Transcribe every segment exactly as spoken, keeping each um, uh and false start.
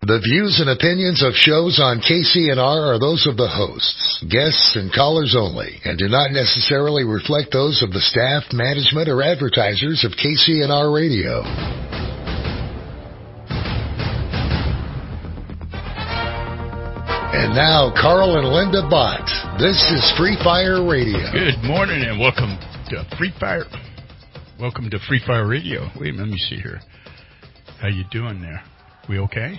The views and opinions of shows on K C N R are those of the hosts, guests, and callers only, and do not necessarily reflect those of the staff, management, or advertisers of K C N R Radio. And now, Carl and Linda Bott. This is Free Fire Radio. Good morning and welcome to Free Fire. Welcome to Free Fire Radio. Wait, let me see here. How you doing there? We okay?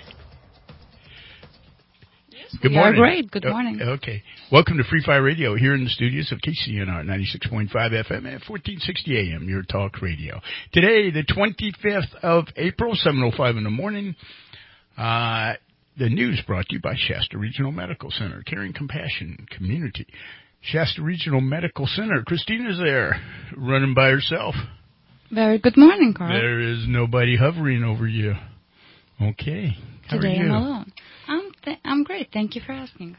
Good we morning. are great. Good morning. Uh, okay. Welcome to Free Fire Radio here in the studios of K C N R ninety-six point five F M at fourteen sixty A M, your talk radio. Today, the twenty-fifth of April, seven oh five in the morning. Uh, the news brought to you by Shasta Regional Medical Center, caring compassion community. Shasta Regional Medical Center. Christina's there, running by herself. Very good morning, Carl. There is nobody hovering over you. Okay. How Today are you? I'm alone. I'm th- I'm great. Thank you for asking.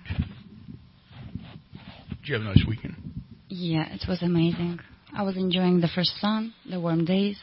Did you have a nice weekend? Yeah, it was amazing. I was enjoying the first sun, the warm days.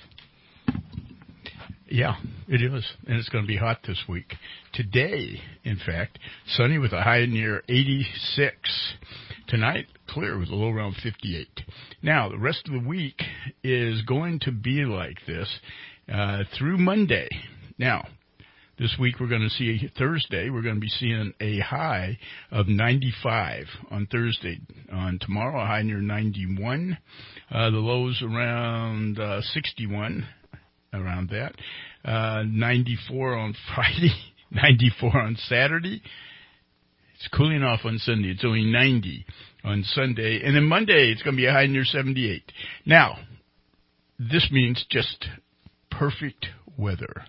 Yeah, it is. And it's going to be hot this week. Today, in fact, sunny with a high near eighty-six. Tonight, clear with a low around fifty-eight. Now, the rest of the week is going to be like this uh, through Monday. Now, this week we're going to see Thursday, we're going to be seeing a high of ninety-five on Thursday. On tomorrow, a high near ninety-one. Uh, the lows around uh, sixty-one, around that. Uh, ninety-four on Friday, ninety-four on Saturday. It's cooling off on Sunday. It's only ninety on Sunday. And then Monday, it's going to be a high near seventy-eight. Now, this means just perfect weather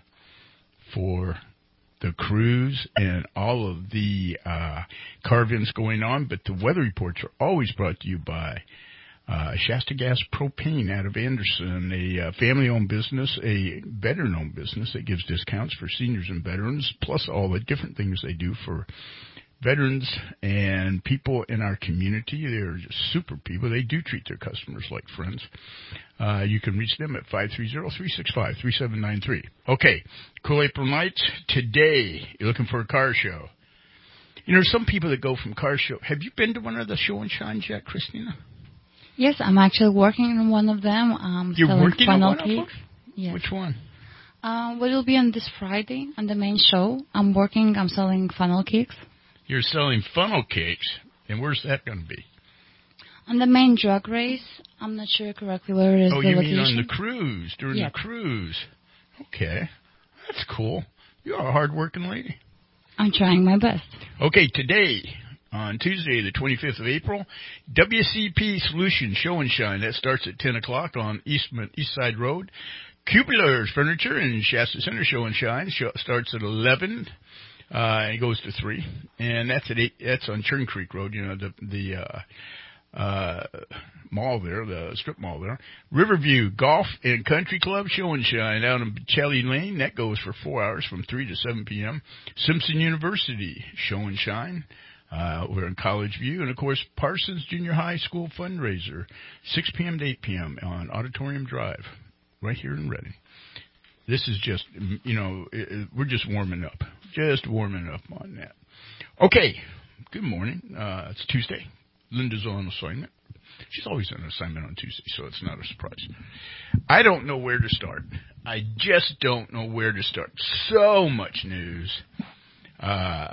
for the cruise and all of the uh, carve-ins going on. But the weather reports are always brought to you by uh, Shasta Gas Propane out of Anderson, a uh, family-owned business, a veteran-owned business that gives discounts for seniors and veterans, plus all the different things they do for veterans and people in our community. They're just super people. They do treat their customers like friends. Uh, you can reach them at five three zero, three six five, three seven nine three. Okay, cool April nights. Today, you're looking for a car show. You know, some people that go from car show. Have you been to one of the show and shines yet, Christina? Yes, I'm actually working on one of them. Um, You're working on one cakes. of them? Yes. Which one? Uh, well, it'll be on this Friday on the main show. I'm working, I'm selling funnel cakes. You're selling funnel cakes, and where's that going to be? On the main drug race. I'm not sure correctly where it is. Oh, the you location. mean on the cruise, during Yep. the cruise. Okay, that's cool. You're a hard-working lady. I'm trying my best. Okay, today, on Tuesday, the twenty-fifth of April, W C P Solutions Show and Shine. That starts at ten o'clock on East, East Side Road. Cubular's Furniture in Shasta Center Show and Shine show, starts at eleven. Uh, it goes to three, and that's at eight. That's on Churn Creek Road. You know the the uh, uh, mall there, the strip mall there. Riverview Golf and Country Club Show and Shine out in Chelly Lane. That goes for four hours from three to seven p.m. Simpson University Show and Shine. Uh, we're in College View, and of course Parsons Junior High School fundraiser, six p.m. to eight p.m. on Auditorium Drive, right here in Reading. This is just, you know, it, it, we're just warming up. Just warming up on that. Okay, good morning. Uh, it's Tuesday. Linda's on assignment. She's always on assignment on Tuesday, so it's not a surprise. I don't know where to start. I just don't know where to start. So much news. Uh,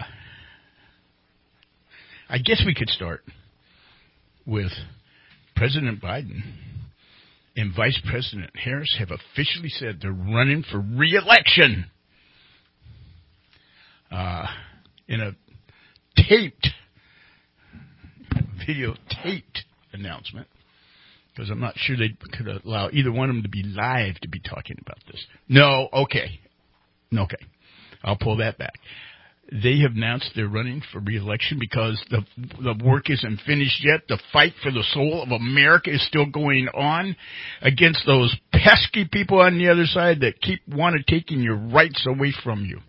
I guess we could start with President Biden and Vice President Harris have officially said they're running for re-election. Uh, in a taped, videotaped announcement, because I'm not sure they could allow either one of them to be live to be talking about this. No, okay. Okay. I'll pull that back. They have announced they're running for re-election because the the work isn't finished yet. The fight for the soul of America is still going on against those pesky people on the other side that keep want to taking your rights away from you.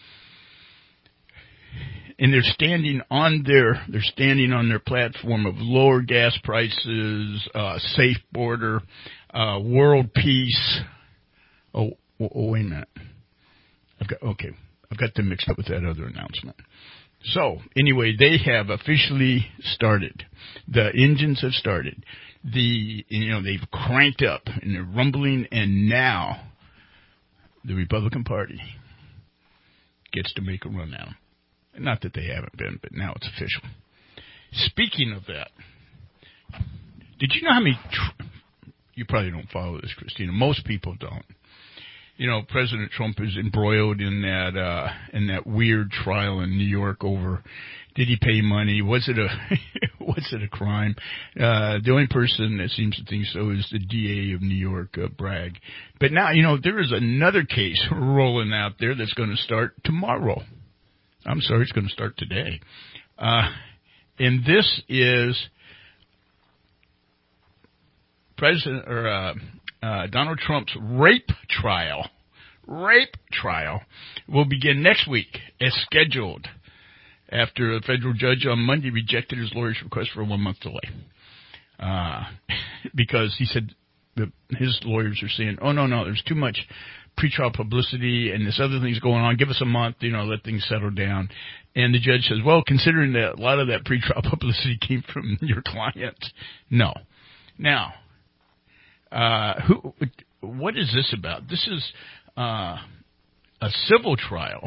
And they're standing on their they're standing on their platform of lower gas prices, uh, safe border, uh, world peace. Oh, oh, oh, wait a minute. I've got okay. I've got them mixed up with that other announcement. So, anyway, they have officially started. The engines have started. The, you know, they've cranked up and they're rumbling, and now the Republican Party gets to make a run at them. Not that they haven't been, but now it's official. Speaking of that, did you know how many, tr- you probably don't follow this, Christina. Most people don't. You know, President Trump is embroiled in that, uh, in that weird trial in New York over, did he pay money? Was it a, was it a crime? Uh, the only person that seems to think so is the D A of New York, uh, Bragg. But now, you know, there is another case rolling out there that's going to start tomorrow. I'm sorry, it's going to start today. Uh, and this is President, or, uh, Uh, Donald Trump's rape trial, rape trial, will begin next week as scheduled after a federal judge on Monday rejected his lawyer's request for a one-month delay. Uh, because he said that his lawyers are saying, oh, no, no, there's too much pretrial publicity and this other thing's going on. Give us a month, you know, let things settle down. And the judge says, well, considering that a lot of that pretrial publicity came from your client, no. Now, Uh, who, what is this about? This is uh, a civil trial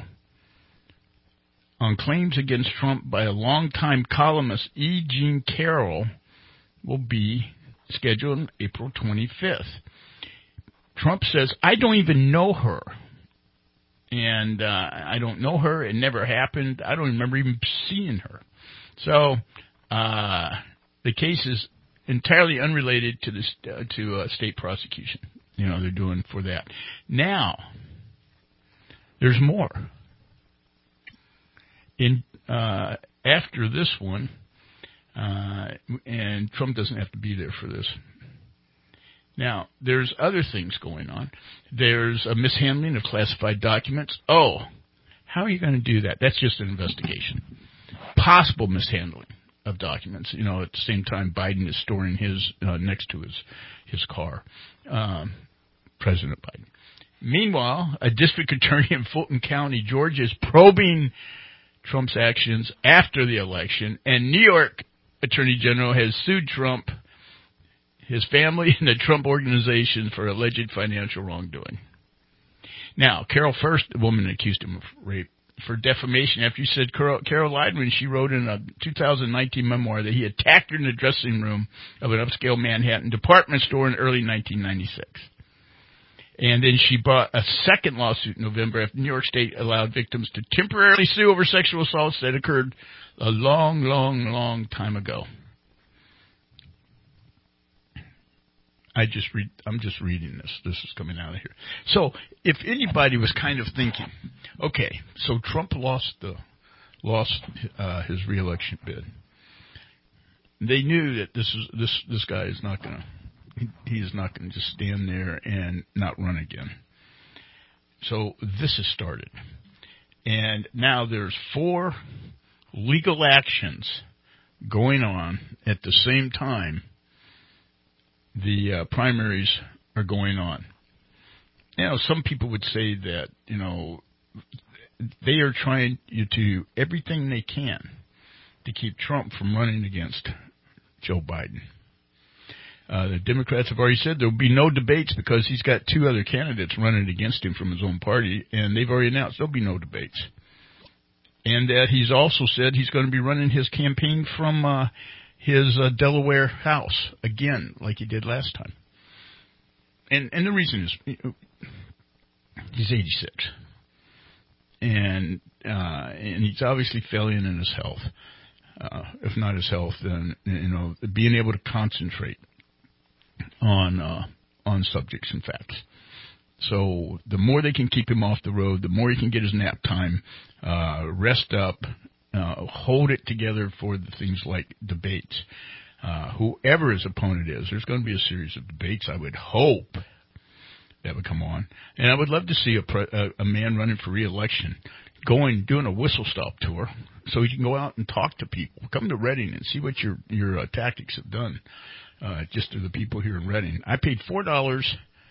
on claims against Trump by a longtime columnist, E. Jean Carroll, will be scheduled on April twenty-fifth. Trump says, I don't even know her. And uh, I don't know her. It never happened. I don't remember even seeing her. So uh, the case is entirely unrelated to this uh, to uh, state prosecution. You know, they're doing for that. Now, there's more. In uh, after this one, uh, and Trump doesn't have to be there for this. Now, there's other things going on. There's a mishandling of classified documents. Oh, how are you going to do that? That's just an investigation. Possible mishandling of documents. You know, at the same time, Biden is storing his uh, next to his his car. Um, President Biden. Meanwhile, a district attorney in Fulton County, Georgia, is probing Trump's actions after the election, and New York Attorney General has sued Trump, his family, and the Trump Organization for alleged financial wrongdoing. Now, Carol First, the woman accused him of rape, for defamation after he said Carol, Carol lied when she wrote in a two thousand nineteen memoir that he attacked her in the dressing room of an upscale Manhattan department store in early nineteen ninety-six. And then she brought a second lawsuit in November after New York State allowed victims to temporarily sue over sexual assaults that occurred a long, long, long time ago. I just read, I'm just reading this. This is coming out of here. So if anybody was kind of thinking, okay, so Trump lost the, lost uh, his reelection bid. They knew that this is, this, this guy is not going to, he, he is not going to just stand there and not run again. So this has started. And now there's four legal actions going on at the same time the uh, primaries are going on. You know, some people would say that, you know, they are trying to do everything they can to keep Trump from running against Joe Biden. Uh, the Democrats have already said there will be no debates because he's got two other candidates running against him from his own party, and they've already announced there'll be no debates. And that he's also said he's going to be running his campaign from uh, his uh, Delaware house again, like he did last time. And and the reason is he's eighty-six, and uh, and he's obviously failing in his health. Uh, if not his health, then you know being able to concentrate on uh, on subjects and facts. So the more they can keep him off the road, the more he can get his nap time, uh, rest up, uh, hold it together for the things like debates. Uh, whoever his opponent is, there's going to be a series of debates, I would hope, that would come on. And I would love to see a, pre- a, a man running for re-election going, doing a whistle-stop tour so he can go out and talk to people. Come to Reading and see what your, your uh, tactics have done, uh, just to the people here in Reading. I paid four dollars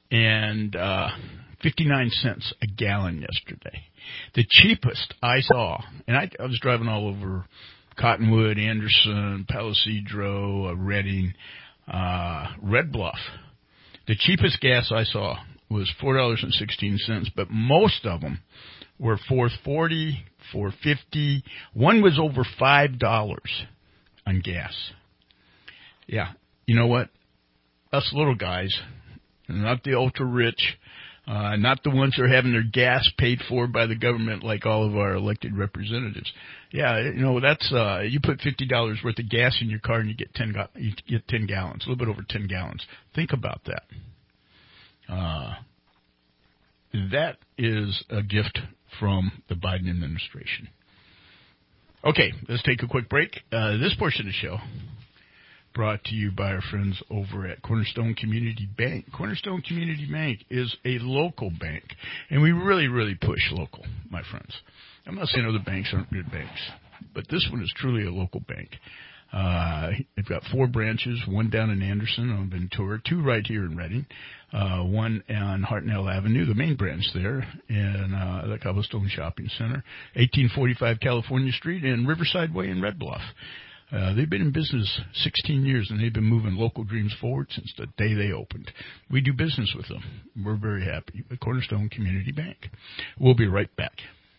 and uh, fifty-nine cents a gallon yesterday. The cheapest I saw, and I, I was driving all over Cottonwood, Anderson, Palisadro, uh, Redding, uh, Red Bluff. The cheapest gas I saw was four dollars and sixteen cents, but most of them were four forty, four fifty. One was over five dollars on gas. Yeah, you know what? Us little guys, not the ultra-rich, uh, not the ones who are having their gas paid for by the government like all of our elected representatives. Yeah, you know, that's, uh, you put fifty dollars worth of gas in your car and you get ten, you get ten gallons, a little bit over ten gallons. Think about that. Uh, that is a gift from the Biden administration. Okay, let's take a quick break. Uh, this portion of the show brought to you by our friends over at Cornerstone Community Bank. Cornerstone Community Bank is a local bank, and we really, really push local, my friends. I'm not saying other banks aren't good banks, but this one is truly a local bank. Uh, they've got four branches, one down in Anderson on Ventura, two right here in Redding, uh, one on Hartnell Avenue, the main branch there, in uh, the Cobblestone Shopping Center, eighteen forty-five California Street, and Riverside Way in Red Bluff. Uh, they've been in business sixteen years, and they've been moving local dreams forward since the day they opened. We do business with them. We're very happy with Cornerstone Community Bank. We'll be right back.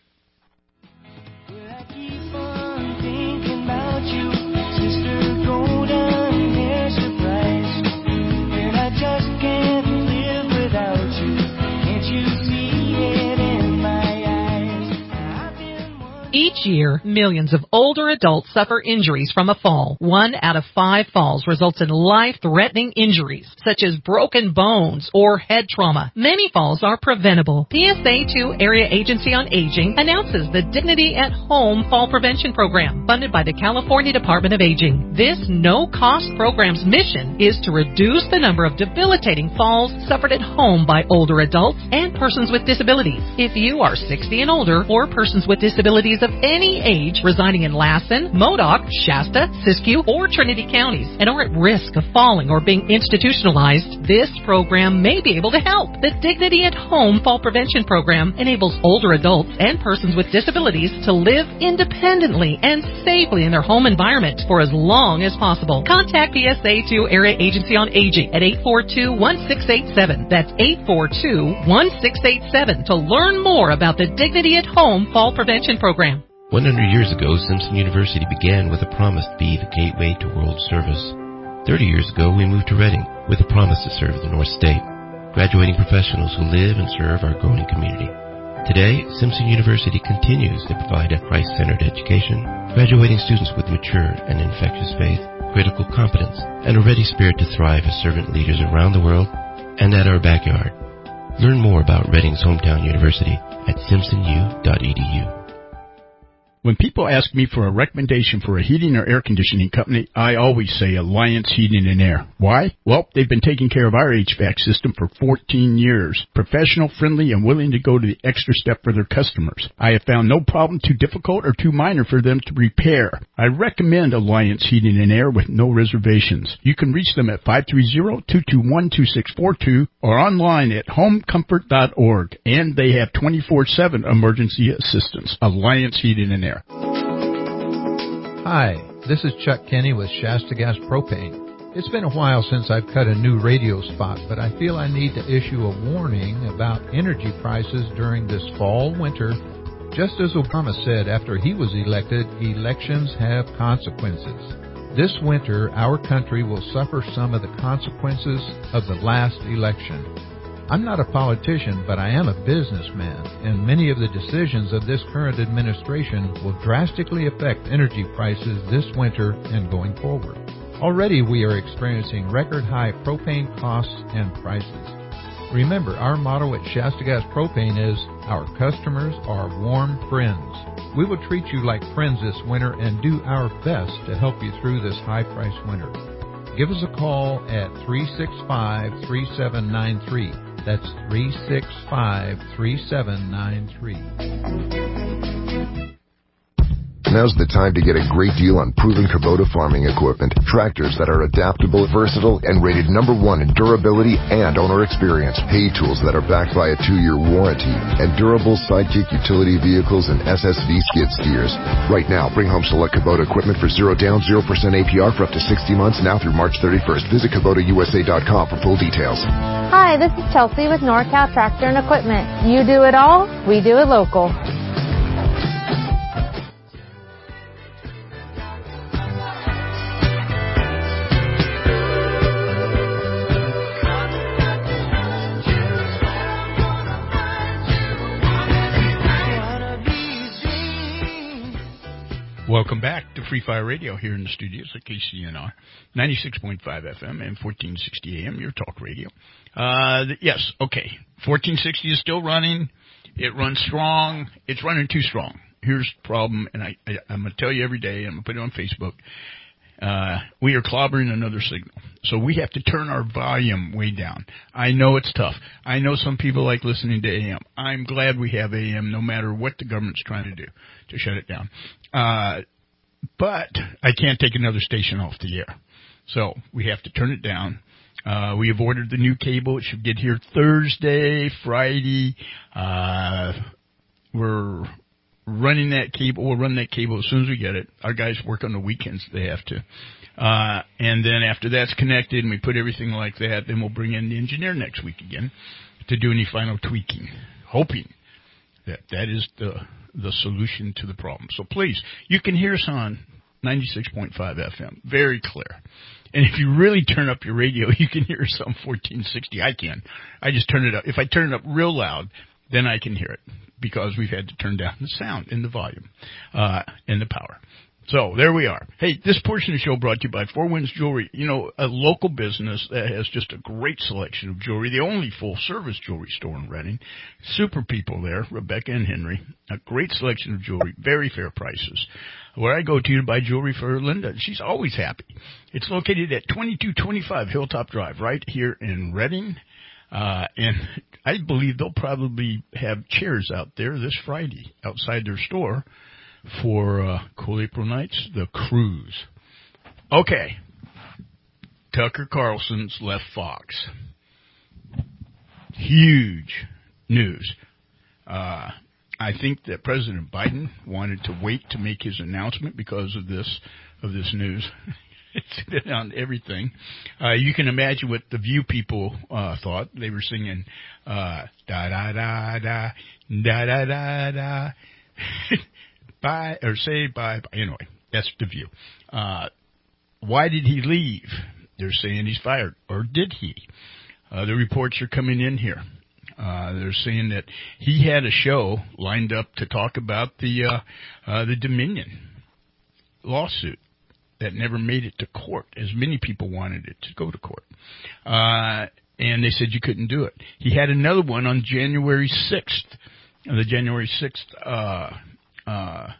Well, I keep on thinking about you, Sister Golden Hair Surprise, and I just can't live without you. Can't you see it in my eyes? I've been wondering. Each year, millions of older adults suffer injuries from a fall. One out of five falls results in life-threatening injuries, such as broken bones or head trauma. Many falls are preventable. P S A two Area Agency on Aging announces the Dignity at Home Fall Prevention Program, funded by the California Department of Aging. This no-cost program's mission is to reduce the number of debilitating falls suffered at home by older adults and persons with disabilities. If you are sixty and older, or persons with disabilities of any age residing in Lassen, Modoc, Shasta, Siskiyou, or Trinity counties and are at risk of falling or being institutionalized, this program may be able to help. The Dignity at Home Fall Prevention Program enables older adults and persons with disabilities to live independently and safely in their home environment for as long as possible. Contact P S A two Area Agency on Aging at eight four two, one six eight seven. That's eight four two, one six eight seven to learn more about the Dignity at Home Fall Prevention Program. one hundred years ago, Simpson University began with a promise to be the gateway to world service. thirty years ago, we moved to Redding with a promise to serve the North State, graduating professionals who live and serve our growing community. Today, Simpson University continues to provide a Christ-centered education, graduating students with mature and infectious faith, critical competence, and a ready spirit to thrive as servant leaders around the world and at our backyard. Learn more about Redding's hometown university at simpson u dot e d u. When people ask me for a recommendation for a heating or air conditioning company, I always say Alliance Heating and Air. Why? Well, they've been taking care of our H V A C system for fourteen years. Professional, friendly, and willing to go to the extra step for their customers. I have found no problem too difficult or too minor for them to repair. I recommend Alliance Heating and Air with no reservations. You can reach them at five three zero, two two one, two six four two or online at home comfort dot org. And they have twenty-four seven emergency assistance. Alliance Heating and Air. Hi, this is Chuck Kenny with Shasta Gas Propane. It's been a while since I've cut a new radio spot, but I feel I need to issue a warning about energy prices during this fall, winter. Just as Obama said after he was elected, elections have consequences. This winter, our country will suffer some of the consequences of the last election. I'm not a politician, but I am a businessman, and many of the decisions of this current administration will drastically affect energy prices this winter and going forward. Already we are experiencing record-high propane costs and prices. Remember, our motto at Shasta Gas Propane is, our customers are warm friends. We will treat you like friends this winter and do our best to help you through this high-priced winter. Give us a call at three six five, three seven nine three. That's three six five, three seven nine three. Now's the time to get a great deal on proven Kubota farming equipment. Tractors that are adaptable, versatile, and rated number one in durability and owner experience. Hay tools that are backed by a two-year warranty. And durable Sidekick utility vehicles and S S V skid steers. Right now, bring home select Kubota equipment for zero down, zero percent A P R for up to sixty months now through March thirty-first. Visit Kubota U S A dot com for full details. Hi, this is Chelsea with NorCal Tractor and Equipment. You do it all, we do it local. Welcome back to Free Fire Radio here in the studios at K C N R, ninety-six point five F M and fourteen sixty A M, your talk radio. Uh, yes, okay, fourteen sixty is still running. It runs strong. It's running too strong. Here's the problem, and I, I, I'm going to tell you every day, I'm going to put it on Facebook. Uh, we are clobbering another signal. So we have to turn our volume way down. I know it's tough. I know some people like listening to A M. I'm glad we have A M no matter what the government's trying to do to shut it down. Uh, but I can't take another station off the air. So we have to turn it down. Uh, we have ordered the new cable. It should get here Thursday, Friday. Uh, we're running that cable. We'll run that cable as soon as we get it. Our guys work on the weekends. They have to. Uh, and then after that's connected and we put everything like that, then we'll bring in the engineer next week again to do any final tweaking, hoping that that is the the solution to the problem. So please, you can hear us on ninety-six point five F M, very clear. And if you really turn up your radio, you can hear us on fourteen sixty. I can. I just turn it up. If I turn it up real loud, then I can hear it because we've had to turn down the sound and the volume uh, and the power. So there we are. Hey, this portion of the show brought to you by Four Winds Jewelry. You know, a local business that has just a great selection of jewelry, the only full-service jewelry store in Reading. Super people there, Rebecca and Henry. A great selection of jewelry, very fair prices. Where I go to to buy jewelry for Linda, she's always happy. It's located at twenty-two twenty-five Hilltop Drive, right here in Reading. Uh, and I believe they'll probably have chairs out there this Friday outside their store for uh, cool April nights, the cruise. Okay. Tucker Carlson's left Fox. Huge news. Uh, I think that President Biden wanted to wait to make his announcement because of this of this news. It's been on everything. Uh, you can imagine what the View people uh, thought. They were singing uh, da da da da da da da da. Bye, or say bye, bye. Anyway, that's the View. Uh, why did he leave? They're saying he's fired. Or did he? Uh, the reports are coming in here. Uh, they're saying that he had a show lined up to talk about the, uh, uh, the Dominion lawsuit that never made it to court, as many people wanted it to go to court. Uh, and they said you couldn't do it. He had another one on January sixth, the January sixth, uh, Uh,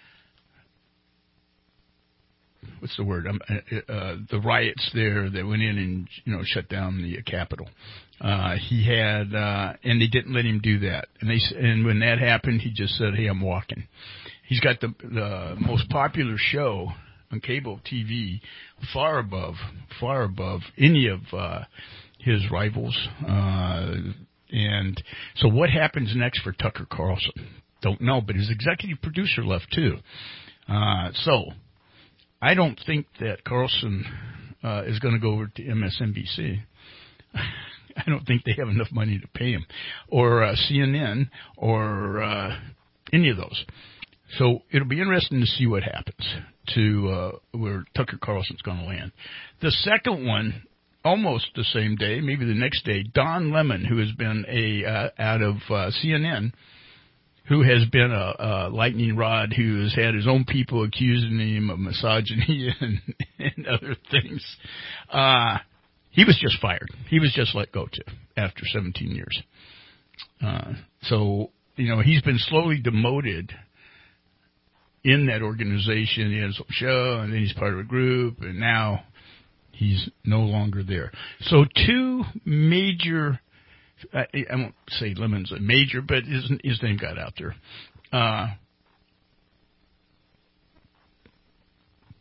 what's the word? Um, uh, uh, the riots there that went in and, you know, shut down the uh, Capitol. Uh, he had, uh, and they didn't let him do that. And they, and when that happened, he just said, "Hey, I'm walking." He's got the the most popular show on cable T V, far above, far above any of uh, his rivals. Uh, and so, what happens next for Tucker Carlson? Don't know, but his executive producer left too. Uh, so I don't think that Carlson uh, is going to go over to M S N B C. I don't think they have enough money to pay him, or uh, C N N, or uh, any of those. So it'll be interesting to see what happens to uh, where Tucker Carlson's going to land. The second one, almost the same day, maybe the next day, Don Lemon, who has been a uh, out of uh, C N N, who has been a, a lightning rod, who has had his own people accusing him of misogyny and, and other things. Uh, he was just fired. He was just let go, too, after seventeen years. Uh, so, you know, he's been slowly demoted in that organization. He has a show, and then he's part of a group, and now he's no longer there. So two major... I, I won't say Lemon's a major, but his, his name got out there. Uh,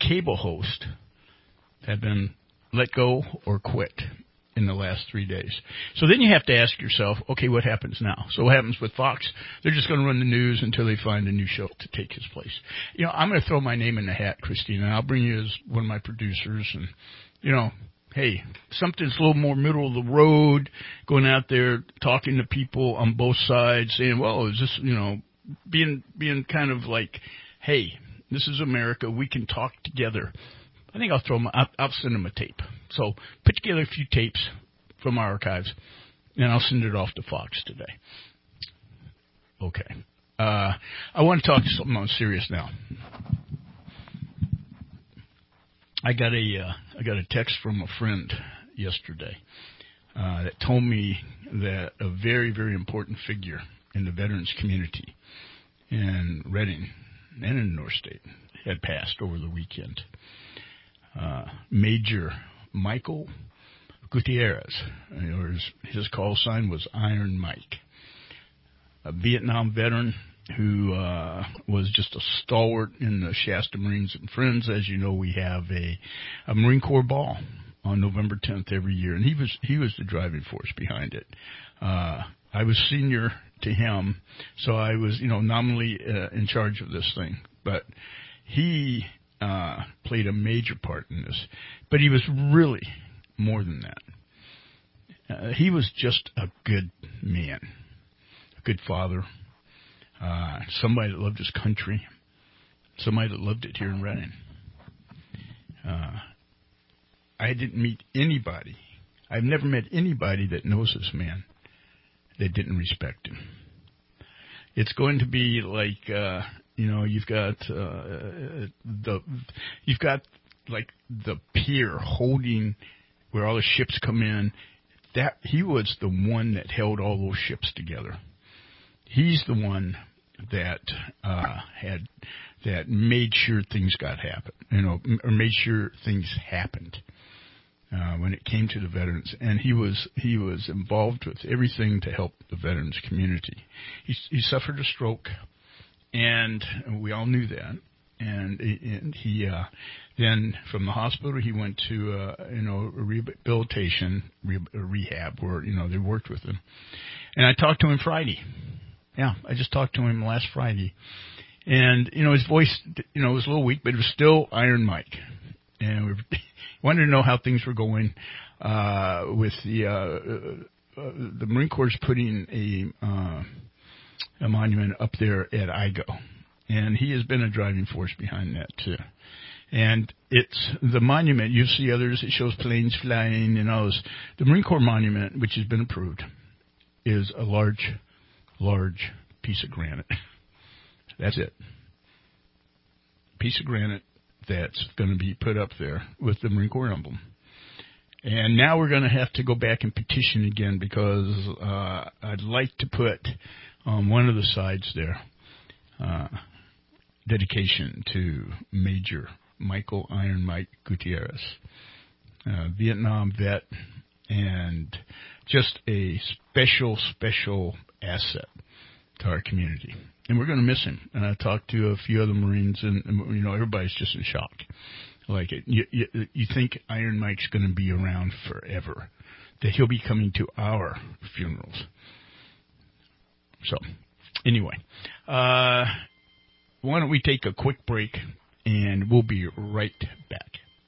cable hosts have been let go or quit in the last three days. So then you have to ask yourself, okay, what happens now? So what happens with Fox? They're just going to run the news until they find a new show to take his place. You know, I'm going to throw my name in the hat, Christina, and I'll bring you as one of my producers. And, you know, hey, something's a little more middle of the road, going out there talking to people on both sides, saying, well, is this, you know, being being kind of like, hey, this is America. We can talk together. I think I'll throw them, I'll, I'll send them a tape. So put together a few tapes from our archives, and I'll send it off to Fox today. Okay. Uh, I want to talk to something on serious now. I got a uh, I got a text from a friend yesterday uh, that told me that a very, very important figure in the veterans community in Reading and in North State had passed over the weekend. Uh, Major Michael Gutierrez, or his, his call sign was Iron Mike, a Vietnam veteran who uh, was just a stalwart in the Shasta Marines and Friends. As you know, we have a, a Marine Corps ball on November tenth every year, and he was he was the driving force behind it. Uh, I was senior to him, so I was, you know, nominally uh, in charge of this thing, but he uh, played a major part in this. But he was really more than that. Uh, he was just a good man, a good father, uh, somebody that loved his country, somebody that loved it here in Reading. Uh, I didn't meet anybody. I've never met anybody that knows this man that didn't respect him. It's going to be like, uh, you know, you've got uh, the, you've got like the pier holding where all the ships come in. That he was the one that held all those ships together. He's the one that uh, had that made sure things got happen, you know, or made sure things happened. Uh, when it came to the veterans, and he was he was involved with everything to help the veterans community. He, he suffered a stroke, and we all knew that. And, and he uh, then from the hospital he went to uh, you know a rehabilitation re- a rehab where you know they worked with him. And I talked to him Friday. Yeah, I just talked to him last Friday, and you know his voice you know was a little weak, but it was still Iron Mike. And we wanted to know how things were going uh, with the uh, uh, the Marine Corps putting a uh, a monument up there at I G O, and he has been a driving force behind that too. And it's the monument. You see others. It shows planes flying and all this. The Marine Corps monument, which has been approved, is a large, large piece of granite. That's it. Piece of granite that's going to be put up there with the Marine Corps emblem. And now we're going to have to go back and petition again because uh, I'd like to put on one of the sides there uh, dedication to Major Michael Iron Mike Gutierrez, uh, Vietnam vet, and just a special, special asset to our community. And we're going to miss him. And I talked to a few other Marines, and, and you know, everybody's just in shock. Like it, you, you, you think Iron Mike's going to be around forever, that he'll be coming to our funerals. So, anyway, uh, why don't we take a quick break, and we'll be right back.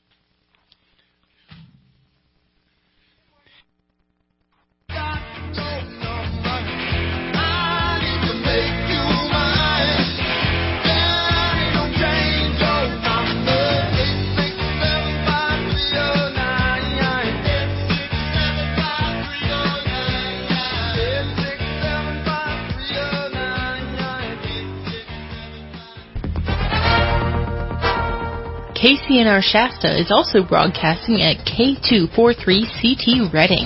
K C N R Shasta is also broadcasting at K two forty-three C T Reading.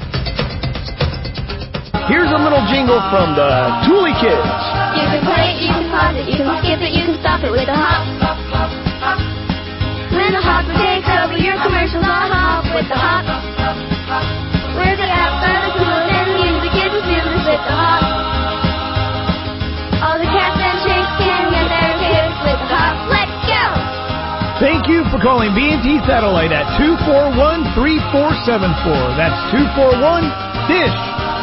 Here's a little jingle from the Thule Kids. You can play it, you can pause it, you can skip it, you can stop it with a hop. When the hopper takes over your commercials, I'll hop with the hop. We're the app for the cool and the music is the feelings with the hop. All the cats and chicks can get their kicks with the hop. Let's go! Thank you for calling B and T Satellite at two four one, three four seven four. That's two four one, DISH.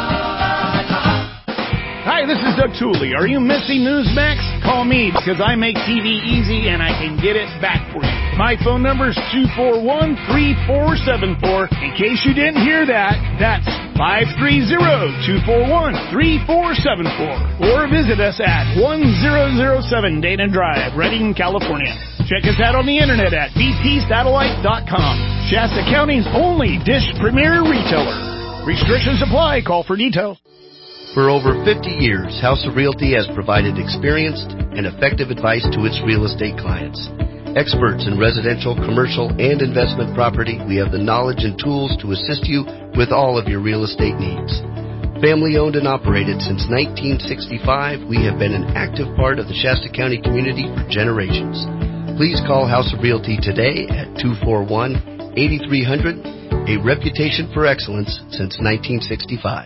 Hi, this is Doug Tooley. Are you missing Newsmax? Call me because I make T V easy and I can get it back for you. My phone number is two four one, three four seven four. In case you didn't hear that, that's five three zero, two four one, three four seven four. Or visit us at one zero zero seven Dana Drive, Redding, California. Check us out on the internet at b p satellite dot com. Shasta County's only DISH Premier retailer. Restrictions apply. Call for details. For over fifty years, House of Realty has provided experienced and effective advice to its real estate clients. Experts in residential, commercial, and investment property, we have the knowledge and tools to assist you with all of your real estate needs. Family owned and operated since nineteen sixty-five, we have been an active part of the Shasta County community for generations. Please call House of Realty today at two four one, eight three zero zero, a reputation for excellence since nineteen sixty-five.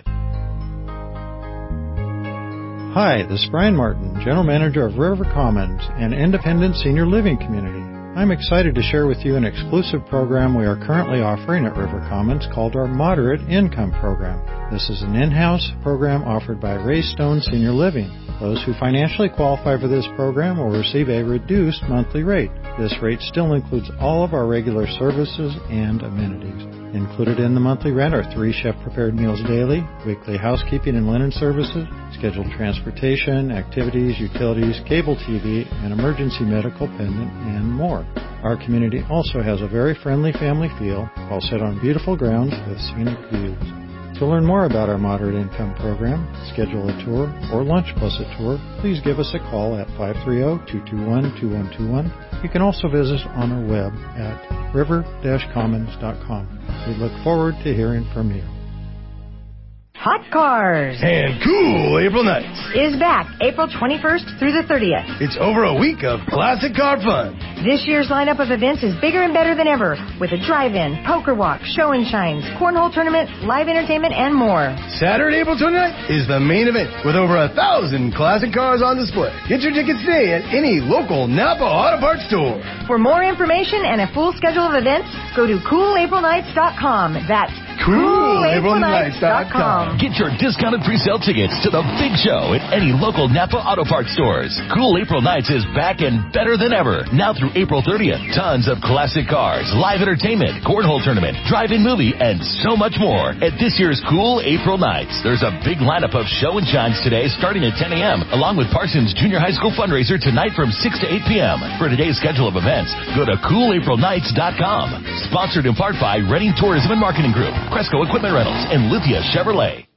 Hi, this is Brian Martin, General Manager of River Commons, an independent senior living community. I'm excited to share with you an exclusive program we are currently offering at River Commons called our Moderate Income Program. This is an in-house program offered by Ray Stone Senior Living. Those who financially qualify for this program will receive a reduced monthly rate. This rate still includes all of our regular services and amenities. Included in the monthly rent are three chef-prepared meals daily, weekly housekeeping and linen services, scheduled transportation, activities, utilities, cable T V, and emergency medical pendant, and more. Our community also has a very friendly family feel, all set on beautiful grounds with scenic views. To learn more about our Moderate Income Program, schedule a tour, or lunch plus a tour, please give us a call at five three zero, two two one, two one two one. You can also visit us on our web at river dash commons dot com. We look forward to hearing from you. Hot Cars And Cool April Nights is back April twenty-first through the thirtieth. It's over a week of classic car fun. This year's lineup of events is bigger and better than ever, with a drive-in, poker walk, show and shines, cornhole tournament, live entertainment, and more. Saturday, April twenty-ninth is the main event with over a thousand classic cars on display. Get your tickets today at any local Napa Auto Parts store. For more information and a full schedule of events, go to cool april nights dot com. That's cool april nights dot com. Get your discounted pre-sale tickets to the big show at any local Napa Auto Parts stores. Cool April Nights is back and better than ever. Now through April thirtieth, tons of classic cars, live entertainment, cornhole tournament, drive-in movie, and so much more at this year's Cool April Nights. There's a big lineup of show and shines today starting at ten a.m. along with Parsons Junior High School fundraiser tonight from six to eight p.m. For today's schedule of events, go to cool april nights dot com. Sponsored in part by Redding Tourism and Marketing Group, Cresco Equipment Rentals, and Lithia Chevrolet.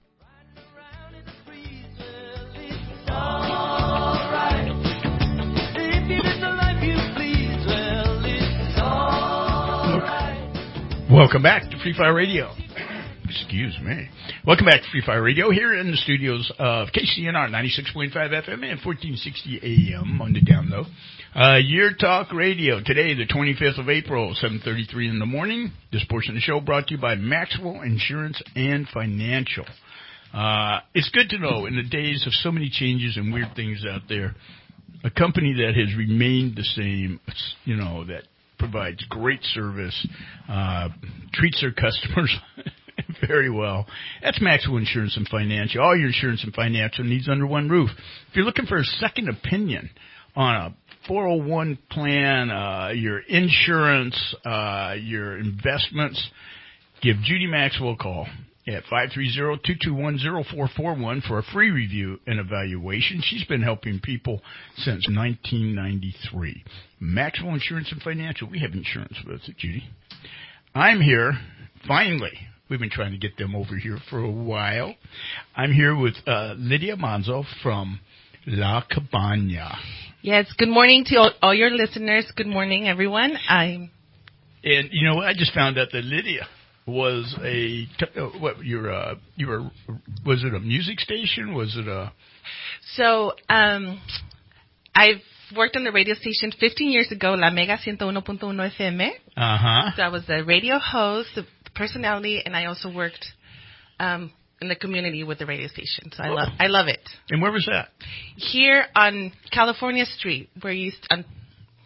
Welcome back to Free Fire Radio. Excuse me. Welcome back to Free Fire Radio here in the studios of K C N R ninety-six point five F M and fourteen sixty A M on the down low. Uh, Year Talk Radio. Today, the twenty-fifth of April, seven thirty-three in the morning. This portion of the show brought to you by Maxwell Insurance and Financial. Uh, it's good to know in the days of so many changes and weird things out there, a company that has remained the same, you know, that provides great service, uh, treats their customers very well. That's Maxwell Insurance and Financial. All your insurance and financial needs under one roof. If you're looking for a second opinion on a four oh one plan, uh, your insurance, uh, your investments, give Judy Maxwell a call at five three zero, two two one, zero four four one for a free review and evaluation. She's been helping people since nineteen ninety-three. Maxwell Insurance and Financial. We have insurance with it, Judy. I'm here, finally. We've been trying to get them over here for a while. I'm here with uh, Lydia Manzo from La Cabana. Yes, good morning to all, all your listeners. Good morning, everyone. I'm. And, you know, I just found out that Lydia was a, what, you're a, you were, was it a music station? Was it a? So, um, I've worked on the radio station fifteen years ago, La Mega one oh one point one F M. Uh-huh. So I was the radio host, the personality, and I also worked um, in the community with the radio station. So I, oh. love, I love it. And where was that? Here on California Street, where you, on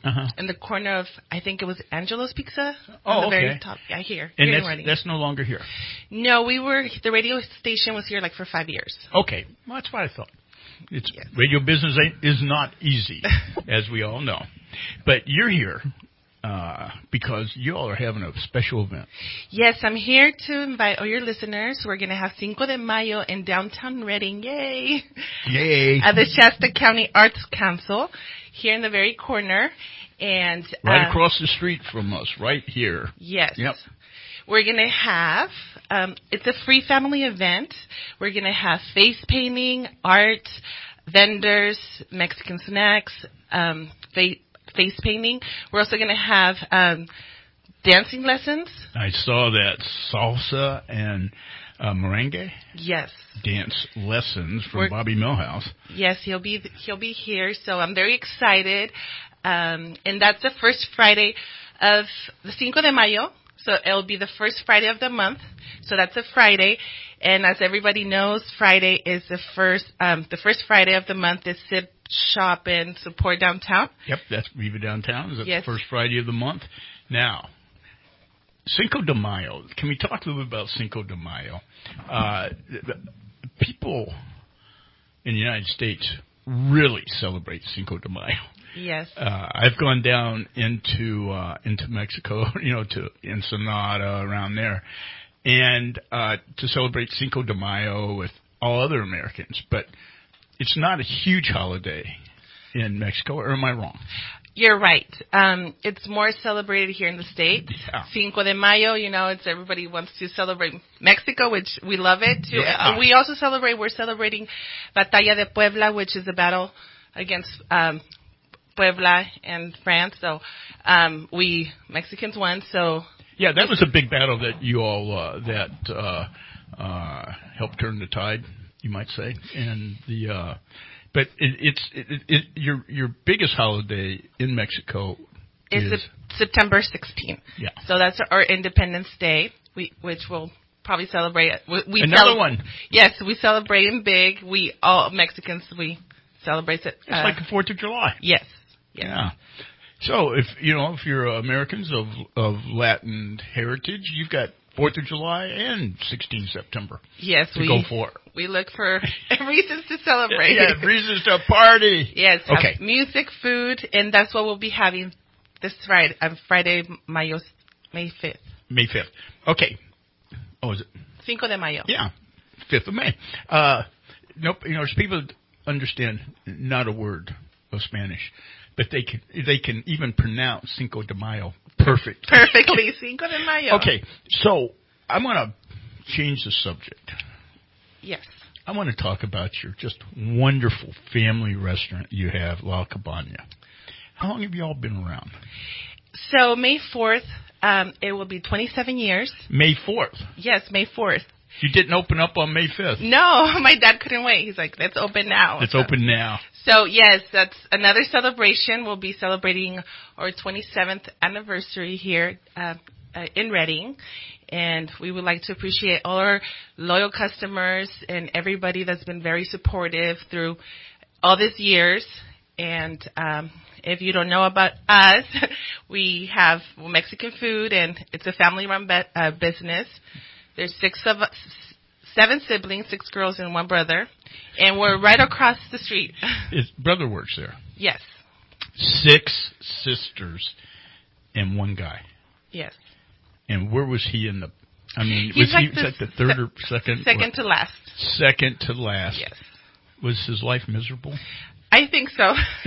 Uh-huh. in the corner of, I think it was Angelo's Pizza. Oh, on the okay. very top. Yeah, here. And here in that's, Reading. that's no longer here. No, we were, the radio station was here like for five years. Okay. Well, that's what I thought. It's yes. Radio business ain't, is not easy, as we all know. But you're here uh, because you all are having a special event. Yes, I'm here to invite all your listeners. We're going to have Cinco de Mayo in downtown Reading. Yay! Yay! At the Shasta County Arts Council, here in the very corner. And right um, across the street from us, right here. Yes. Yep. We're going to have, um, it's a free family event. We're going to have face painting, art, vendors, Mexican snacks, um, fa- face painting. We're also going to have um, dancing lessons. I saw that salsa and uh, merengue. Yes. Dance lessons from We're, Bobby Millhouse. Yes, he'll be he'll be here. So I'm very excited. Um, and that's the first Friday of the Cinco de Mayo. So it'll be the first Friday of the month. So that's a Friday. And as everybody knows, Friday is the first, um, the first Friday of the month is Sip, Shop, and Support Downtown. Yep, that's Viva Downtown. Is that yes. the first Friday of the month? Now, Cinco de Mayo. Can we talk a little bit about Cinco de Mayo? Uh, the, the people in the United States really celebrate Cinco de Mayo. Yes. Uh, I've gone down into uh, into Mexico, you know, to Ensenada, around there, and uh, to celebrate Cinco de Mayo with all other Americans. But it's not a huge holiday in Mexico, or am I wrong? You're right. Um, it's more celebrated here in the States. Yeah. Cinco de Mayo, you know, it's everybody wants to celebrate Mexico, which we love it too. Yeah. And we also celebrate, we're celebrating Batalla de Puebla, which is a battle against um, Puebla and France. So um, we Mexicans won. So yeah, that was a big battle that you all uh, that uh, uh, helped turn the tide, you might say. And the uh, but it, it's it, it, it, your your biggest holiday in Mexico is, is September sixteenth. Yeah. So that's our Independence Day, we, which we'll probably celebrate. We, we Another cele- one. Yes, we celebrate in big. We all Mexicans we celebrate it. It's uh, like the Fourth of July. Yes. Yes. Yeah. So if you know if you're Americans of of Latin heritage, you've got Fourth of July and sixteenth September. Yes, to we go for. We look for reasons to celebrate. Yeah, reasons to party. Yes. Okay. Music, food, and that's what we'll be having this Friday. Um, Friday, Mayo, May fifth. May fifth. Okay. Oh, is it? Cinco de Mayo. Yeah, fifth of May. Uh, nope. You know, there's people that understand not a word of Spanish. But they can they can even pronounce Cinco de Mayo perfect. Perfectly, Cinco de Mayo. Okay, so I'm going to change the subject. Yes. I want to talk about your just wonderful family restaurant you have, La Cabana. How long have you all been around? So May fourth, um, it will be twenty-seven years. May fourth? Yes, May fourth. You didn't open up on May fifth? No, my dad couldn't wait. He's like, let's open now. Let's so. open now. So, yes, that's another celebration. We'll be celebrating our twenty-seventh anniversary here uh, uh, in Reading. And we would like to appreciate all our loyal customers and everybody that's been very supportive through all these years. And um, if you don't know about us, we have Mexican food, and it's a family-run be- uh, business. There's six of us, seven siblings, six girls and one brother, and we're right across the street. His brother works there. Yes. Six sisters and one guy. Yes. And where was he in the? I mean, He's was like he was the like the third se- or second? Second what? to last. Second to last. Yes. Was his life miserable? I think so.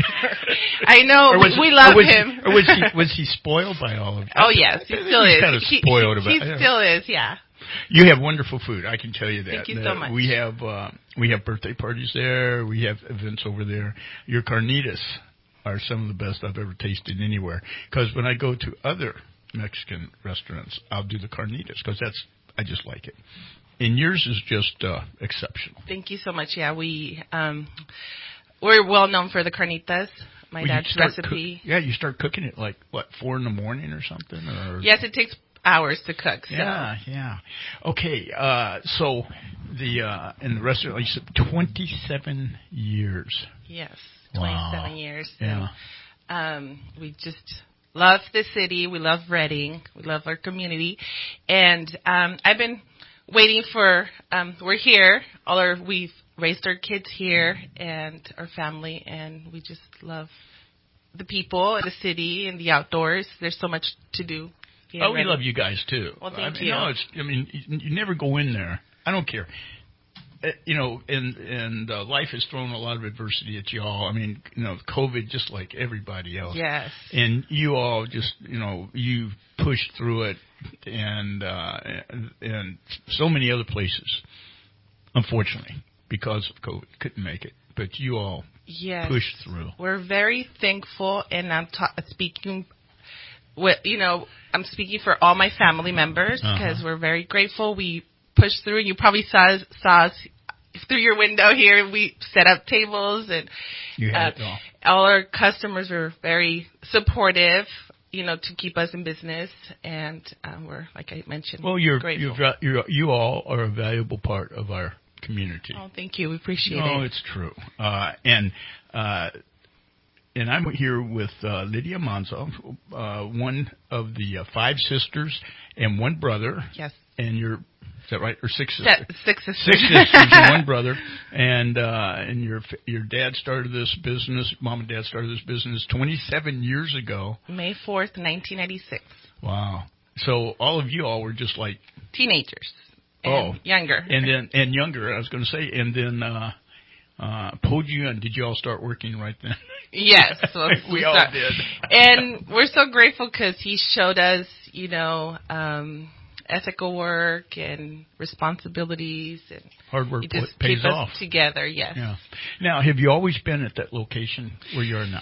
I know. Or was we, it- we love or was him. He, or was he was he spoiled by all of it? Oh yes, he I think still he's is. kind of He- spoiled he, about. He yeah. still is. Yeah. You have wonderful food. I can tell you that. Thank you Uh, so much. We have uh, we have birthday parties there. We have events over there. Your carnitas are some of the best I've ever tasted anywhere. Because when I go to other Mexican restaurants, I'll do the carnitas because that's I just like it. And yours is just uh, exceptional. Thank you so much. Yeah, we um, we're well known for the carnitas. My Well, you dad's start recipe. Cook, yeah, you start cooking it like what four in the morning or something. Or Yes, it takes hours to cook. So. Yeah, yeah. Okay, uh, so the uh, in the restaurant, like you said, twenty-seven years. Yes, Wow. twenty-seven years. Yeah. Um, we just love the city. We love Reading. We love our community. And um, I've been waiting for, um, we're here. All our, we've raised our kids here and our family, and we just love the people, the city, and the outdoors. There's so much to do. Oh, we love you guys, too. Well, thank I mean, you. No, it's, I mean, you, you never go in there. I don't care. Uh, you know, and and uh, life has thrown a lot of adversity at you all. I mean, you know, COVID, just like everybody else. Yes. And you all just, you know, you pushed through it, and uh, and, and so many other places, unfortunately, because of COVID, couldn't make it. But you all yes. pushed through. We're very thankful, and I'm ta- speaking with, you know, I'm speaking for all my family members because uh-huh. we're very grateful. We pushed through. You probably saw, saw us through your window here. We set up tables, and you had uh, it all. all our customers were very supportive, you know, to keep us in business, and um, we're, like I mentioned, well, you're, grateful. You're, you're, you all are a valuable part of our community. Oh, thank you. We appreciate no, it. Oh, it's true. Uh, and uh, and I'm here with uh, Lydia Monzo, uh, one of the uh, five sisters and one brother. Yes. And you're, is that right? Or six sisters? Se- six sisters. Six sisters and one brother. And uh, and your your dad started this business, mom and dad started this business twenty-seven years ago. May fourth, nineteen ninety-six. Wow. So all of you all were just like teenagers. And oh, younger. And then and younger, I was going to say. And then uh, uh, Podium, did you all start working right then? Yes. So we, we all start. did. And we're so grateful because he showed us, you know, um, ethical work and responsibilities. And hard work he just pays keep off. Us together, yes. Yeah. Now, have you always been at that location where you are now?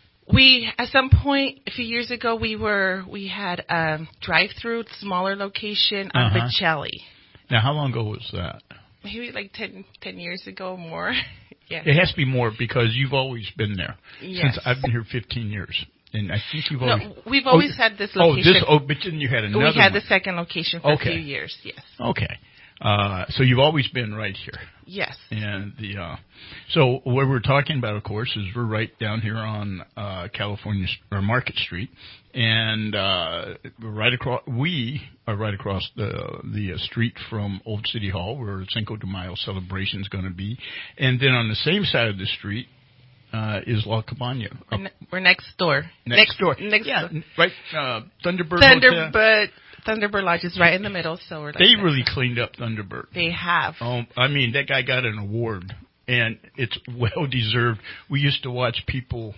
We, at some point a few years ago, we were, we had a drive-through, smaller location on uh-huh. Bocelli. Now, how long ago was that? Maybe like ten, ten years ago or more. Yeah. It has to be more because you've always been there. Yes. Since I've been here fifteen years. And I think you've no, always... we've always oh, had this location. Oh, this, oh, but then you had another We had one. the second location for okay. a few years, yes. Okay. Uh, so you've always been right here. Yes. And the uh, so what we're talking about, of course, is we're right down here on uh, California or Market Street, and uh, we're right across. We are right across the the uh, street from Old City Hall, where Cinco de Mayo celebration is going to be, and then on the same side of the street uh, is La Cabana. We're, ne- we're next door. Next, next door. Next yeah, door. right. Uh, Thunderbird. Thunderbird. Hotel. Thunderbird Lodge is right in the middle, so we're like they really cleaned up Thunderbird. They have. Oh, I mean, that guy got an award, and it's well deserved. We used to watch people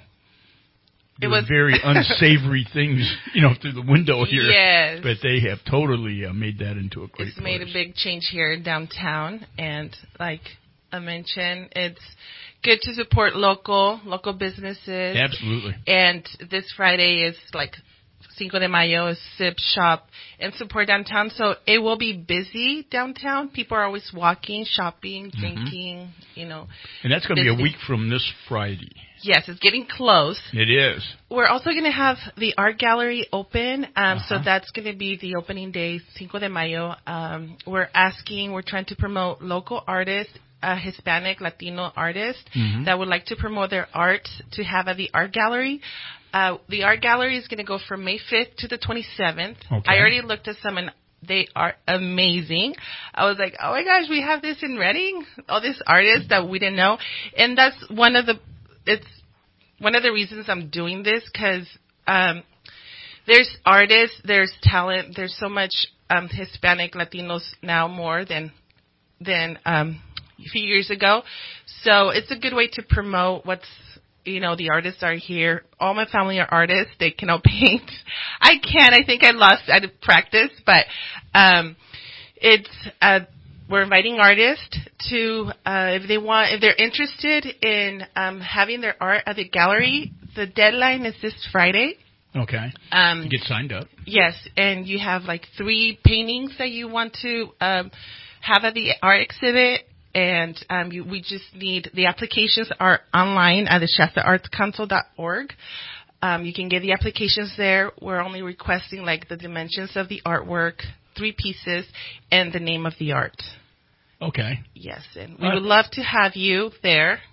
do it was very unsavory things, you know, through the window here. Yes. But they have totally uh, made that into a great It's place. made a big change here in downtown, and like I mentioned, it's good to support local local businesses. Absolutely. And this Friday is like Cinco de Mayo, is sip, shop, and support downtown. So it will be busy downtown. People are always walking, shopping, drinking, mm-hmm. you know. And that's going to be a week from this Friday. Yes, it's getting close. It is. We're also going to have the art gallery open. Um, uh-huh. So that's going to be the opening day, Cinco de Mayo. Um, we're asking, we're trying to promote local artists, uh, Hispanic, Latino artists mm-hmm. that would like to promote their art to have at the art gallery. Uh, the art gallery is going to go from May fifth to the twenty-seventh. Okay. I already looked at some, and they are amazing. I was like, oh my gosh, we have this in Reading? All these artists that we didn't know. And that's one of the, it's one of the reasons I'm doing this, because um, there's artists, there's talent, there's so much um, Hispanic, Latinos now more than, than um, a few years ago. So it's a good way to promote what's, you know, the artists are here. All my family are artists. They can all paint. I can't. I think I lost at practice, but um, it's uh, we're inviting artists to uh, if they want, if they're interested in um, having their art at the gallery. The deadline is this Friday. Okay. Um, Get signed up. Yes, and you have like three paintings that you want to um, have at the art exhibit. And um, you, we just need, the applications are online at the Shasta Arts Council dot org. Um, you can get the applications there. We're only requesting like the dimensions of the artwork, three pieces, and the name of the art. Okay. Yes, and we would love to have you there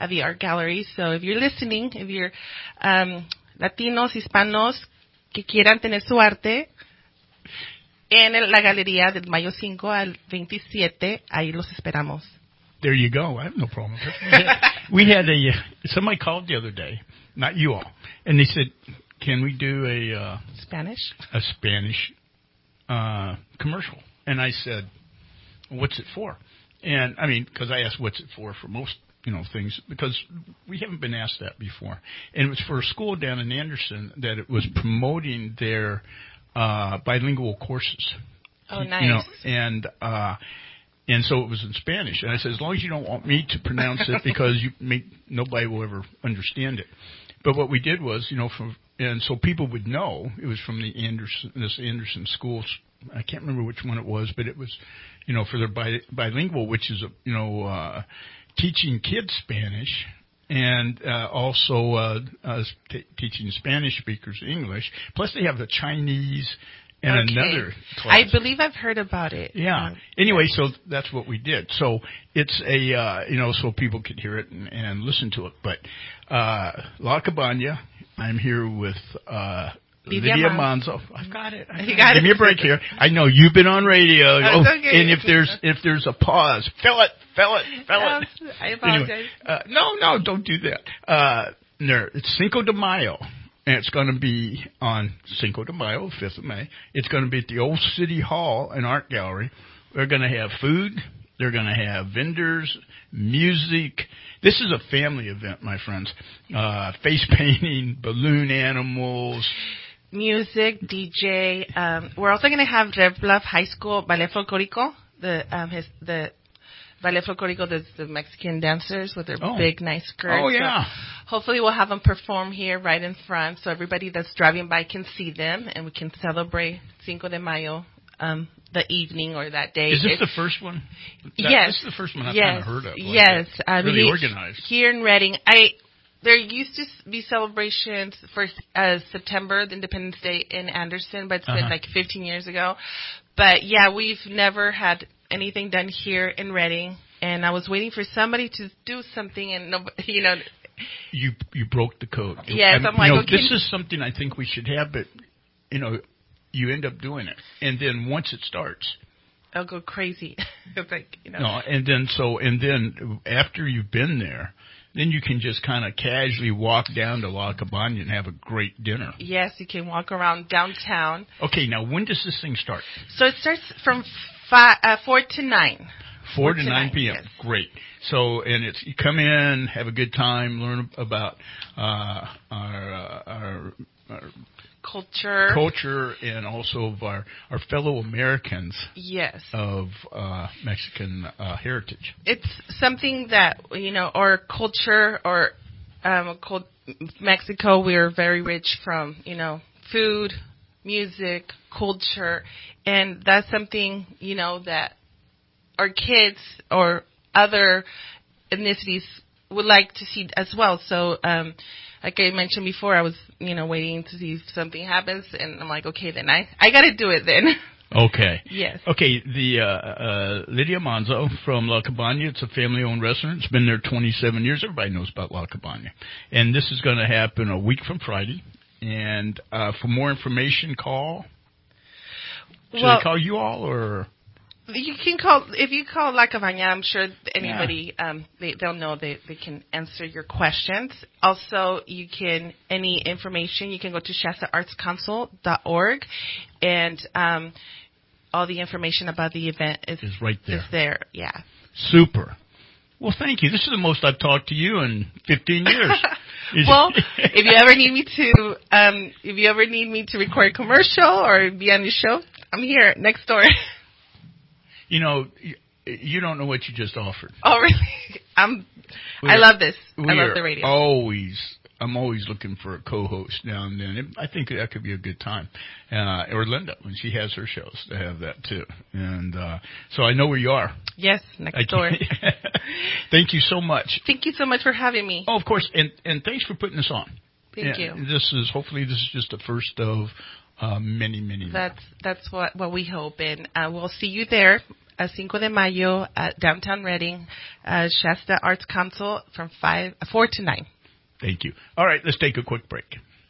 at the art gallery. So if you're listening, if you're um, Latinos, Hispanos que quieran tener su arte, en el- la galería del mayo cinco al veintisiete, ahí los esperamos. There you go. I have no problem with it. We had, we had a uh, somebody called the other day, not you all, and they said, "Can we do a uh, Spanish? a Spanish uh, commercial?" And I said, "What's it for?" And I mean, because I asked, "What's it for?" for most you know things, because we haven't been asked that before. And it was for a school down in Anderson that it was promoting their uh, bilingual courses. Oh, You nice. know, and uh, and so it was in Spanish. And I said, as long as you don't want me to pronounce it, because you make nobody will ever understand it. But what we did was, you know, from and so people would know it was from the Anderson, this Anderson schools. I can't remember which one it was, but it was, you know, for their bi- bilingual, which is, a, you know, uh, teaching kids Spanish and uh, also uh, uh, t- teaching Spanish speakers English. Plus, they have the Chinese and Okay. another class. I believe I've heard about it. Yeah. Um, Anyway, so that's what we did. So it's a, uh, you know, so people could hear it and, and listen to it. But uh, La Cabana, I'm here with uh, Lydia Lydia Manzo. Manzo. I've got it. I've You got got it. Give it. me a break here. I know you've been on radio. That's Oh, okay. And if there's if there's a pause, fill it, fill it, fill it. Yes, I apologize. Anyway, uh, no, no, don't do that. Uh, no, it's Cinco de Mayo. And it's going to be on Cinco de Mayo, fifth of May. It's going to be at the Old City Hall and Art Gallery. They're going to have food. They're going to have vendors, music. This is a family event, my friends. Uh, face painting, balloon animals. Music, D J. Um, we're also going to have Rev Bluff High School Ballet Folklorico. The um, his the Ballet Folklorico, the, the Mexican dancers with their Oh. big, nice skirts. Oh, yeah. So hopefully we'll have them perform here right in front, so everybody that's driving by can see them, and we can celebrate Cinco de Mayo um, the evening or that day. Is this It's- the first one? That, yes. This is the first one I've yes. kind of heard of. Like Yes. that. Um, Really he- organized. Here in Reading, I there used to be celebrations for uh, September, the Independence Day in Anderson, but it's been Uh-huh. like fifteen years ago. But yeah, we've never had anything done here in Reading, and I was waiting for somebody to do something, and nobody, you know. You you broke the code. Yes, And, I'm like, you know, okay. this is something I think we should have, but you know, you end up doing it, and then once it starts, I'll go crazy. It's like, you know. no, and then so and then after you've been there, then you can just kind of casually walk down to La Cabana and have a great dinner. Yes, you can walk around downtown. Okay, now when does this thing start? So it starts from five, uh, four to nine. Four Four to to nine nine, p.m. yes. Great. So, and it's you come in, have a good time, learn about uh, our, uh, our our Culture. culture, and also of our our fellow Americans Yes. of uh, Mexican uh, heritage. It's something that, you know, our culture or um, called Mexico, we're very rich from, you know, food, music, culture, and that's something, you know, that our kids or other ethnicities would like to see as well. So, um, like I mentioned before, I was, you know, waiting to see if something happens, and I'm like, okay, then I, I got to do it then. Okay. Yes. Okay, the uh, uh, Lydia Manzo from La Cabana, it's a family-owned restaurant. It's been there twenty-seven years. Everybody knows about La Cabana. And this is going to happen a week from Friday. And uh, for more information, call. Should Well- I call you all, or? You can call, if you call La Cabana, I'm sure anybody, um, they, they'll know they, they can answer your questions. Also, you can, any information, you can go to shasta arts council dot org, and um, all the information about the event is, Is right there. Is there, yeah. Super. Well, thank you. This is the most I've talked to you in fifteen years. Well, if you ever need me to, um, if you ever need me to record a commercial or be on your show, I'm here next door. You know, you, you don't know what you just offered. Oh, really? I'm. We I are- love this. I we love are the radio. Always, I'm always looking for a co-host now and then. It, I think that could be a good time. Uh, or Linda, when she has her shows, to have that too. And uh, so I know where you are. Yes, next I door. can't- Thank you so much. Thank you so much for having me. Oh, of course, and and thanks for putting this on. Thank Yeah, you. This is hopefully this is just the first of uh, many, many. more. That's that's what what we hope, and uh, we'll see you there uh, Cinco de Mayo at downtown Reading, uh, Shasta Arts Council from five, four to nine. Thank you. All right, let's take a quick break.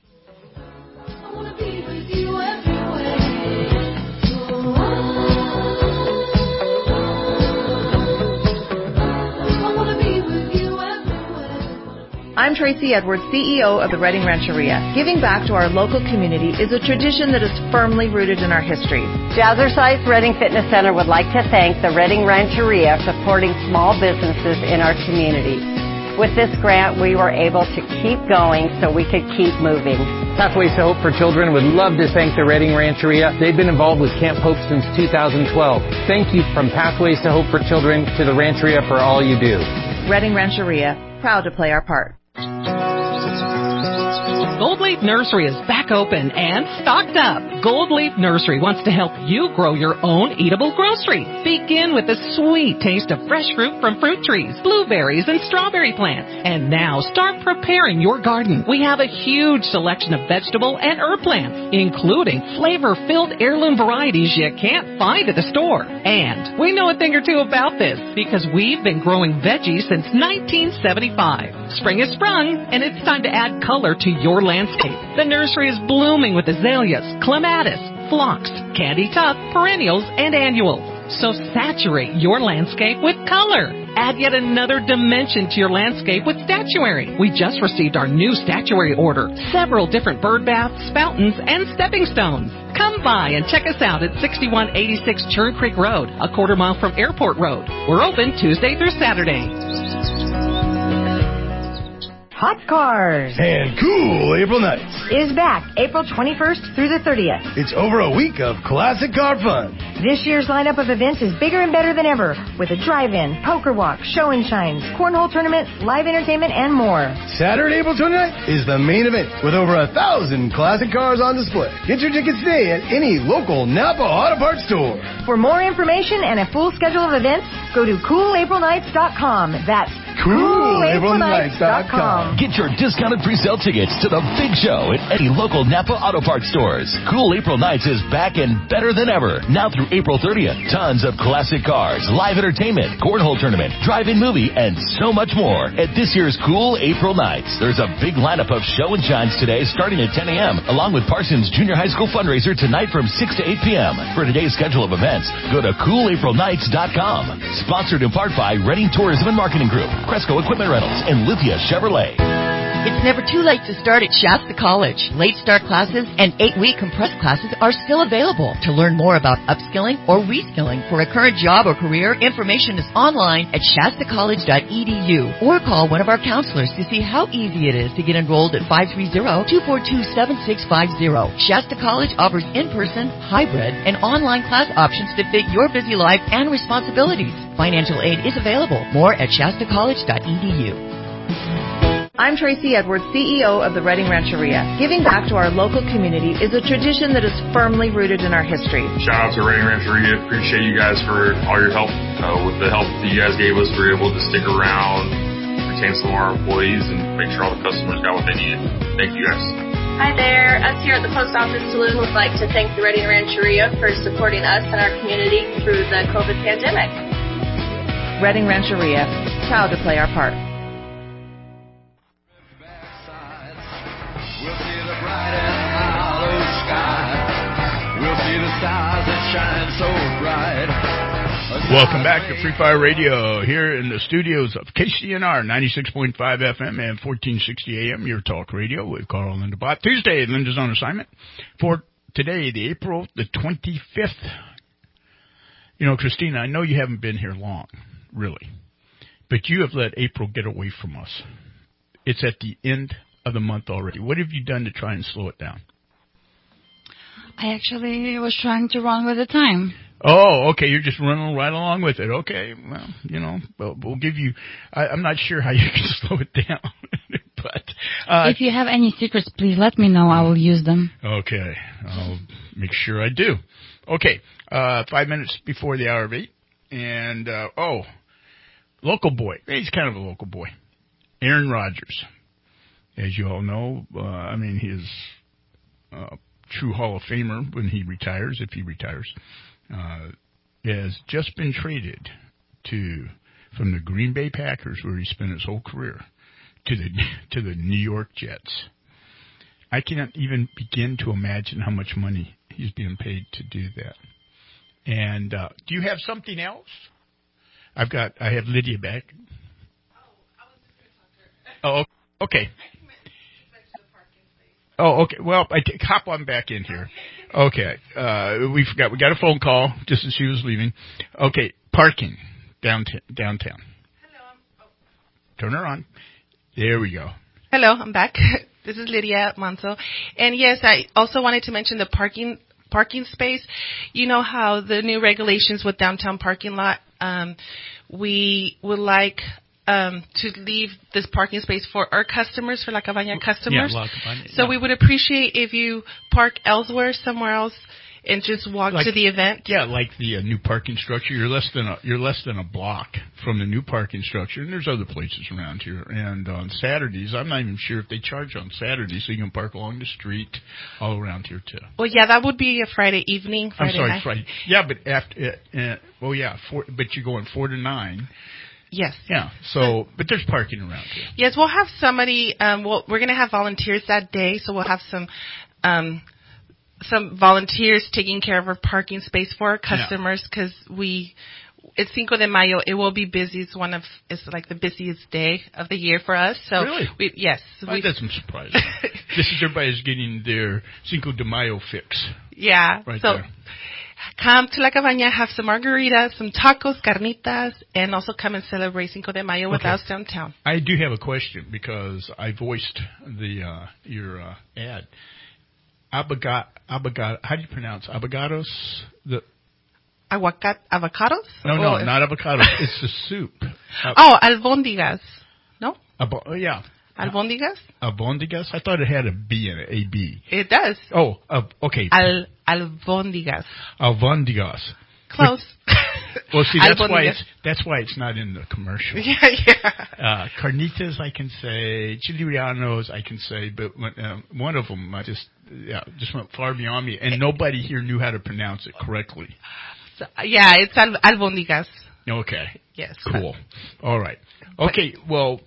I'm Tracy Edwards, C E O of the Reading Rancheria. Giving back to our local community is a tradition that is firmly rooted in our history. Jazzercise Reading Fitness Center would like to thank the Reading Rancheria supporting small businesses in our community. With this grant, we were able to keep going so we could keep moving. Pathways to Hope for Children would love to thank the Reading Rancheria. They've been involved with Camp Hope since two thousand twelve. Thank you from Pathways to Hope for Children to the Rancheria for all you do. Reading Rancheria, proud to play our part. Gold Leaf Nursery is back open and stocked up. Gold Leaf Nursery wants to help you grow your own eatable grocery. Begin with the sweet taste of fresh fruit from fruit trees, blueberries, and strawberry plants. And now start preparing your garden. We have a huge selection of vegetable and herb plants, including flavor-filled heirloom varieties you can't find at the store. And we know a thing or two about this because we've been growing veggies since nineteen seventy-five. Spring has sprung, and it's time to add color to your landscape. The nursery is blooming with azaleas, clematis, phlox, candy tuft, perennials, and annuals. So saturate your landscape with color. Add yet another dimension to your landscape with statuary. We just received our new statuary order. Several different bird baths, fountains, and stepping stones. Come by and check us out at sixty-one eighty-six Churn Creek Road, a quarter mile from Airport Road. We're open Tuesday through Saturday. Hot Cars and Cool April Nights is back April twenty-first through the thirtieth. It's over a week of classic car fun. This year's lineup of events is bigger and better than ever, with a drive-in, poker walk, show and shines, cornhole tournament, live entertainment, and more. Saturday, April twenty-ninth is the main event with over a thousand classic cars on display. Get your tickets today at any local Napa Auto Parts store. For more information and a full schedule of events, go to cool april nights dot com. That's cool april nights dot com. Get your discounted pre-sale tickets to the big show at any local Napa Auto Parts stores. Cool April Nights is back and better than ever. Now through April thirtieth, tons of classic cars, live entertainment, cornhole tournament, drive-in movie, and so much more at this year's Cool April Nights. There's a big lineup of show and shines today starting at ten a.m. along with Parsons Junior High School fundraiser tonight from six to eight p.m. For today's schedule of events, go to cool april nights dot com. Sponsored in part by Reading Tourism and Marketing Group, Cresco Equipment Rentals, and Lithia Chevrolet. It's never too late to start at Shasta College. Late start classes and eight-week compressed classes are still available. To learn more about upskilling or reskilling for a current job or career, information is online at shasta college dot e d u or call one of our counselors to see how easy it is to get enrolled at five three zero, two four two, seven six five zero. Shasta College offers in-person, hybrid, and online class options to fit your busy life and responsibilities. Financial aid is available. More at shasta college dot e d u. I'm Tracy Edwards, C E O of the Reading Rancheria. Giving back to our local community is a tradition that is firmly rooted in our history. Shout out to Reading Rancheria. Appreciate you guys for all your help. Uh, with the help that you guys gave us, we were able to stick around, retain some of our employees, and make sure all the customers got what they needed. Thank you guys. Hi there. Us here at the Post Office Saloon would like to thank the Reading Rancheria for supporting us and our community through the COVID pandemic. Reading Rancheria, proud to play our part. We'll see the bright and hollow sky. We'll see the stars that shine so bright. Welcome back to Free Fire Radio here in the studios of K C N R ninety-six point five F M and fourteen sixty A M, your talk radio with Carl and Linda Bott. Tuesday, Linda's on assignment for today, the April the twenty-fifth. You know, Christina, I know you haven't been here long, really, but you have let April get away from us. It's at the end of the month already. What have you done to try and slow it down? I actually was trying to run with the time. Oh, okay. You're just running right along with it. Okay. Well, you know, we'll, we'll give you, I, I'm not sure how you can slow it down, but. Uh, if you have any secrets, please let me know. I will use them. Okay. I'll make sure I do. Okay. Uh, five minutes before the hour of eight. And, uh, oh, local boy. He's kind of a local boy. Aaron Rodgers. As you all know, uh, I mean, he's a true Hall of Famer when he retires, if he retires. Uh, has just been traded to from the Green Bay Packers, where he spent his whole career, to the to the New York Jets. I cannot even begin to imagine how much money he's being paid to do that. And uh, do you have something else? I've got. I have Lydia back. Oh, okay. Oh, okay. Well, I t- hop on back in here. Okay. Uh, we forgot. We got a phone call just as she was leaving. Okay. Parking downtown. Downtown. Hello. Oh. Turn her on. There we go. Hello. I'm back. This is Lydia Manso. And yes, I also wanted to mention the parking parking space. You know how the new regulations with downtown parking lot, um, we would like Um, to leave this parking space for our customers, for La Cabaña customers. Yeah, La Cabaña, so yeah. we would appreciate if you park elsewhere, somewhere else, and just walk like, to the event. Yeah, like the uh, new parking structure. You're less than a, you're less than a block from the new parking structure, and there's other places around here. And on Saturdays, I'm not even sure if they charge on Saturdays, so you can park along the street all around here too. Well, yeah, that would be a Friday evening. Friday I'm sorry, night. Friday. Yeah, but after, uh, uh, well, yeah, four, but you're going four to nine. Yes. Yeah. So, but there's parking around here. Yes, we'll have somebody. Um, we'll, we're going to have volunteers that day, so we'll have some um, some volunteers taking care of our parking space for our customers because yeah. we. It's Cinco de Mayo. It will be busy. It's one of it's like the busiest day of the year for us. So really? We, yes. Oh, that doesn't surprise me. This is everybody's getting their Cinco de Mayo fix. Yeah. Right so, there. Come to La Cabaña, have some margaritas, some tacos, carnitas, and also come and celebrate Cinco de Mayo with okay. us downtown. I do have a question because I voiced the uh, your uh, ad. Abagat, abagat, how do you pronounce avocados? The Aguacat, avocados? No, no, oh, not avocados. It's the soup. Uh, oh, albóndigas. No? Abo- oh, yeah. Albóndigas? Albóndigas? I thought it had a B in it, A B. It does. Oh, uh, okay. Al albóndigas. Albóndigas. Close. Well, see, that's why it's that's why it's not in the commercial. Yeah, yeah. Uh, carnitas, I can say. Chili rellenos, I can say, but when, um, one of them, I just yeah, just went far beyond me, and nobody here knew how to pronounce it correctly. So, yeah, it's al- albóndigas. Okay. Yes. Cool. All right. Okay. Well.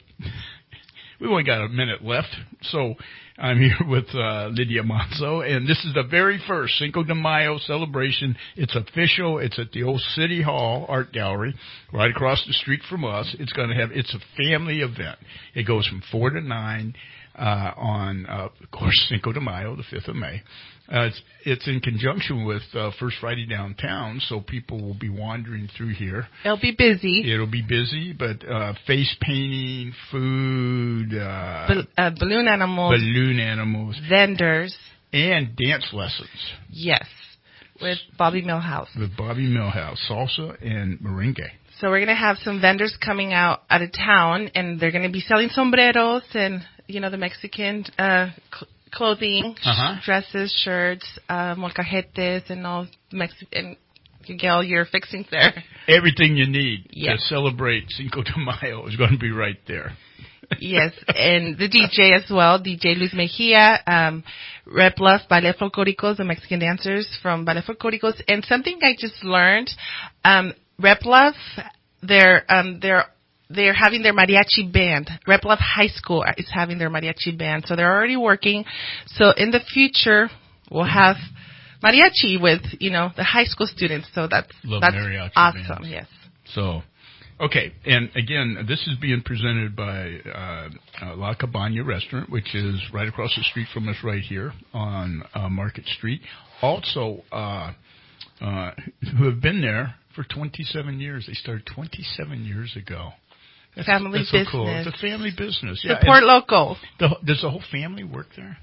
We've only got a minute left, so I'm here with uh, Lydia Manso, and this is the very first Cinco de Mayo celebration. It's official. It's at the old City Hall Art Gallery, right across the street from us. It's going to have. It's a family event. It goes from four to nine uh, on, uh, of course, Cinco de Mayo, the fifth of May. Uh, it's, it's in conjunction with uh, First Friday Downtown, so people will be wandering through here. It'll be busy. It'll be busy, but uh, face painting, food, uh, Bal- uh, balloon animals, balloon animals, vendors, and dance lessons. Yes, with Bobby Millhouse. With Bobby Millhouse, salsa and merengue. So we're going to have some vendors coming out out of town, and they're going to be selling sombreros and, you know, the Mexican uh cl- clothing, uh-huh. dresses, shirts, uh, molcajetes, and all Mexican. You get all your fixings there. Everything you need yes. to celebrate Cinco de Mayo is going to be right there. Yes, and the D J as well, D J Luis Mejia, um, Rep Love, Ballet Folclóricos, the Mexican dancers from Ballet Folclóricos, and something I just learned, um, Rep Love, they're, um, they're They're having their mariachi band. Rep Love High School is having their mariachi band. So they're already working. So in the future, we'll have mariachi with, you know, the high school students. So that's, Love that's mariachi awesome. bands. Yes. So, okay. And again, this is being presented by uh, uh, La Cabaña Restaurant, which is right across the street from us right here on uh, Market Street. Also, uh, uh, who have been there for twenty-seven years. They started twenty-seven years ago. That's, family that's so business. Cool. It's a family business. Yeah. Support and local. The, does the whole family work there?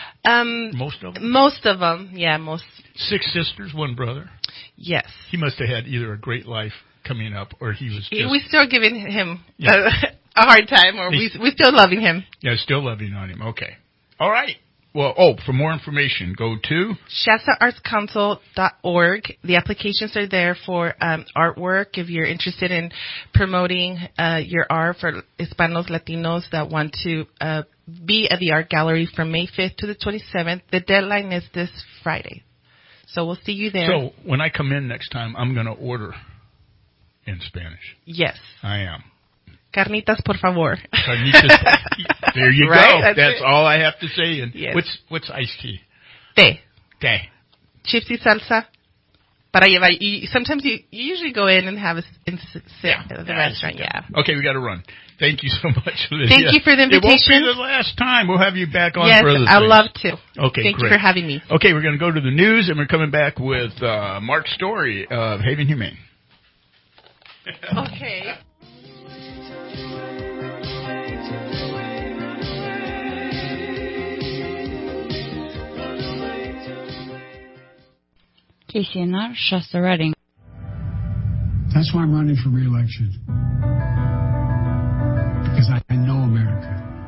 Um, most of them? Most of them, yeah, most. Six sisters, one brother? Yes. He must have had either a great life coming up or he was just... We're still giving him yeah. a, a hard time, or we, we're still loving him. Yeah, still loving on him. Okay. All right. Well, oh, for more information, go to Shasta Arts Council dot org. The applications are there for um, artwork. If you're interested in promoting uh, your art for Hispanos, Latinos that want to uh, be at the art gallery from May fifth to the twenty-seventh, the deadline is this Friday. So we'll see you there. So when I come in next time, I'm going to order in Spanish. Yes. I am. Carnitas, por favor. Carnitas. There you Right? go. That's, That's it. all I have to say. And Yes. what's what's iced tea? Té. Té. Chips y salsa. Para llevar. You, sometimes you, you usually go in and have a in, sit Yeah. at the Yeah, restaurant. Yeah. Okay, we got to run. Thank you so much, Lydia. Thank you for the It won't invitation. be the last time. We'll have you back on Yes, for other I'd things. love to. Okay, Thank great. you for having me. Okay, we're going to go to the news, and we're coming back with uh, Mark Story of Haven Humane. Okay. K C N R, Shasta Redding. That's why I'm running for re-election. Because I, I know America.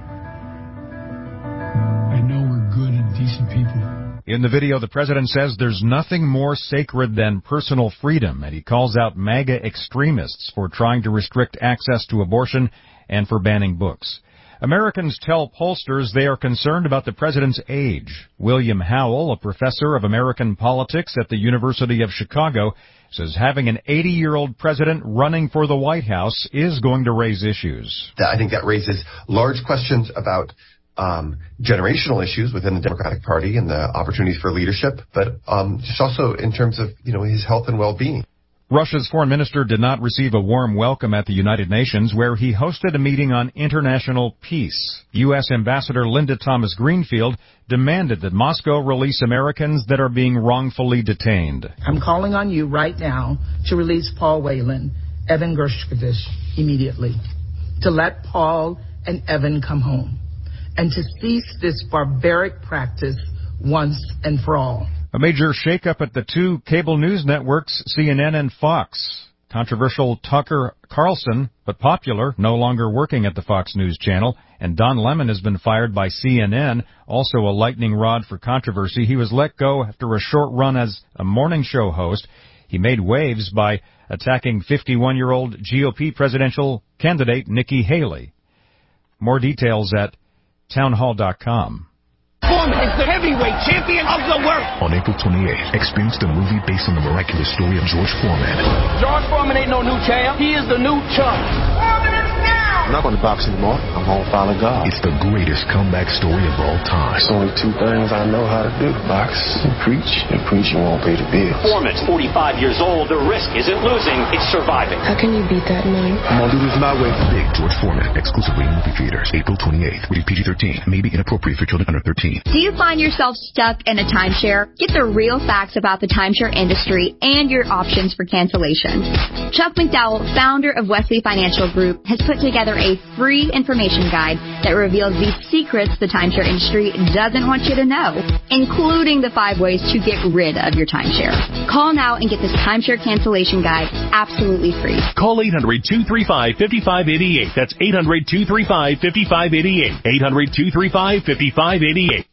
I know we're good and decent people. In the video, the president says there's nothing more sacred than personal freedom, and he calls out MAGA extremists for trying to restrict access to abortion and for banning books. Americans tell pollsters they are concerned about the president's age. William Howell, a professor of American politics at the University of Chicago, says having an eighty-year-old president running for the White House is going to raise issues. I think that raises large questions about um, generational issues within the Democratic Party and the opportunities for leadership, but um, just also in terms of, you know, his health and well-being. Russia's foreign minister did not receive a warm welcome at the United Nations, where he hosted a meeting on international peace. U S Ambassador Linda Thomas-Greenfield demanded that Moscow release Americans that are being wrongfully detained. I'm calling on you right now to release Paul Whelan, Evan Gershkovich immediately, to let Paul and Evan come home, and to cease this barbaric practice once and for all. A major shakeup at the two cable news networks, C N N and Fox. Controversial Tucker Carlson, but popular, no longer working at the Fox News Channel, and Don Lemon has been fired by C N N, also a lightning rod for controversy. He was let go after a short run as a morning show host. He made waves by attacking fifty-one-year-old G O P presidential candidate Nikki Haley. More details at townhall dot com. Foreman is the heavyweight champion of the world. On April twenty-eighth, experience the movie based on the miraculous story of George Foreman. George Foreman ain't no new champ. He is the new chump. Foreman is now. I'm not going to box anymore. I'm going to follow God. It's the greatest comeback story of all time. There's only two things I know how to do. Box and preach. And preaching won't pay the bills. Foreman's forty-five years old. The risk isn't losing, it's surviving. How can you beat that money? I'm going to do this my way. Big George Foreman, exclusively in movie theaters. April twenty-eighth. Rated P G thirteen. May be inappropriate for children under thirteen. Do you find yourself stuck in a timeshare? Get the real facts about the timeshare industry and your options for cancellation. Chuck McDowell, founder of Wesley Financial Group, has put together a free information guide that reveals the secrets the timeshare industry doesn't want you to know, including the five ways to get rid of your timeshare. Call now and get this timeshare cancellation guide absolutely free. Call eight hundred, two three five, five five eight eight. That's eight hundred, two three five, five five eight eight. eight hundred, two three five, five five eight eight.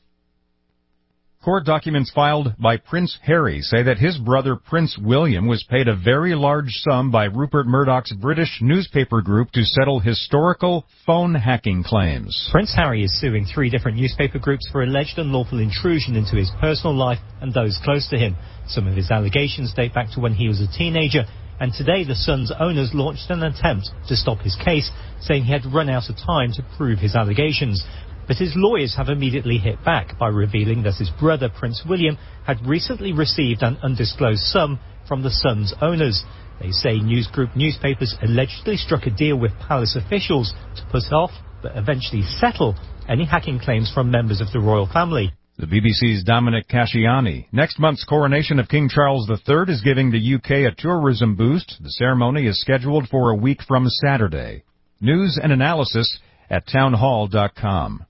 Court documents filed by Prince Harry say that his brother Prince William was paid a very large sum by Rupert Murdoch's British newspaper group to settle historical phone hacking claims. Prince Harry is suing three different newspaper groups for alleged unlawful intrusion into his personal life and those close to him. Some of his allegations date back to when he was a teenager, and today the Sun's owners launched an attempt to stop his case, saying he had run out of time to prove his allegations. But his lawyers have immediately hit back by revealing that his brother, Prince William, had recently received an undisclosed sum from the Sun's owners. They say news group newspapers allegedly struck a deal with palace officials to put off, but eventually settle, any hacking claims from members of the royal family. The B B C's Dominic Casciani. Next month's coronation of King Charles the Third is giving the U K a tourism boost. The ceremony is scheduled for a week from Saturday. News and analysis at townhall dot com.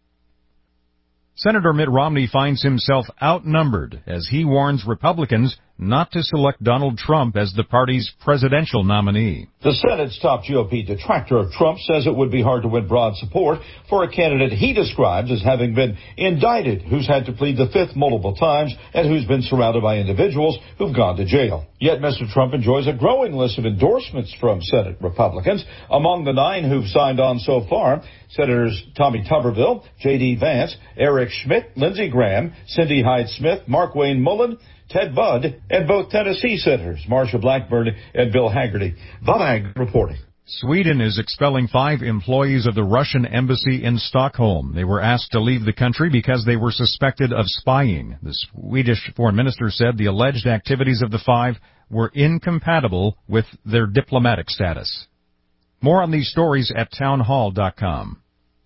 Senator Mitt Romney finds himself outnumbered as he warns Republicans not to select Donald Trump as the party's presidential nominee. The Senate's top G O P detractor of Trump says it would be hard to win broad support for a candidate he describes as having been indicted, who's had to plead the fifth multiple times, and who's been surrounded by individuals who've gone to jail. Yet Mister Trump enjoys a growing list of endorsements from Senate Republicans. Among the nine who've signed on so far, Senators Tommy Tuberville, J D. Vance, Eric Schmidt, Lindsey Graham, Cindy Hyde-Smith, Mark Wayne Mullen, Ted Budd, and both Tennessee Senators Marsha Blackburn and Bill Hagerty. Bob Hag reporting. Sweden is expelling five employees of the Russian embassy in Stockholm. They were asked to leave the country because they were suspected of spying. The Swedish foreign minister said the alleged activities of the five were incompatible with their diplomatic status. More on these stories at townhall dot com.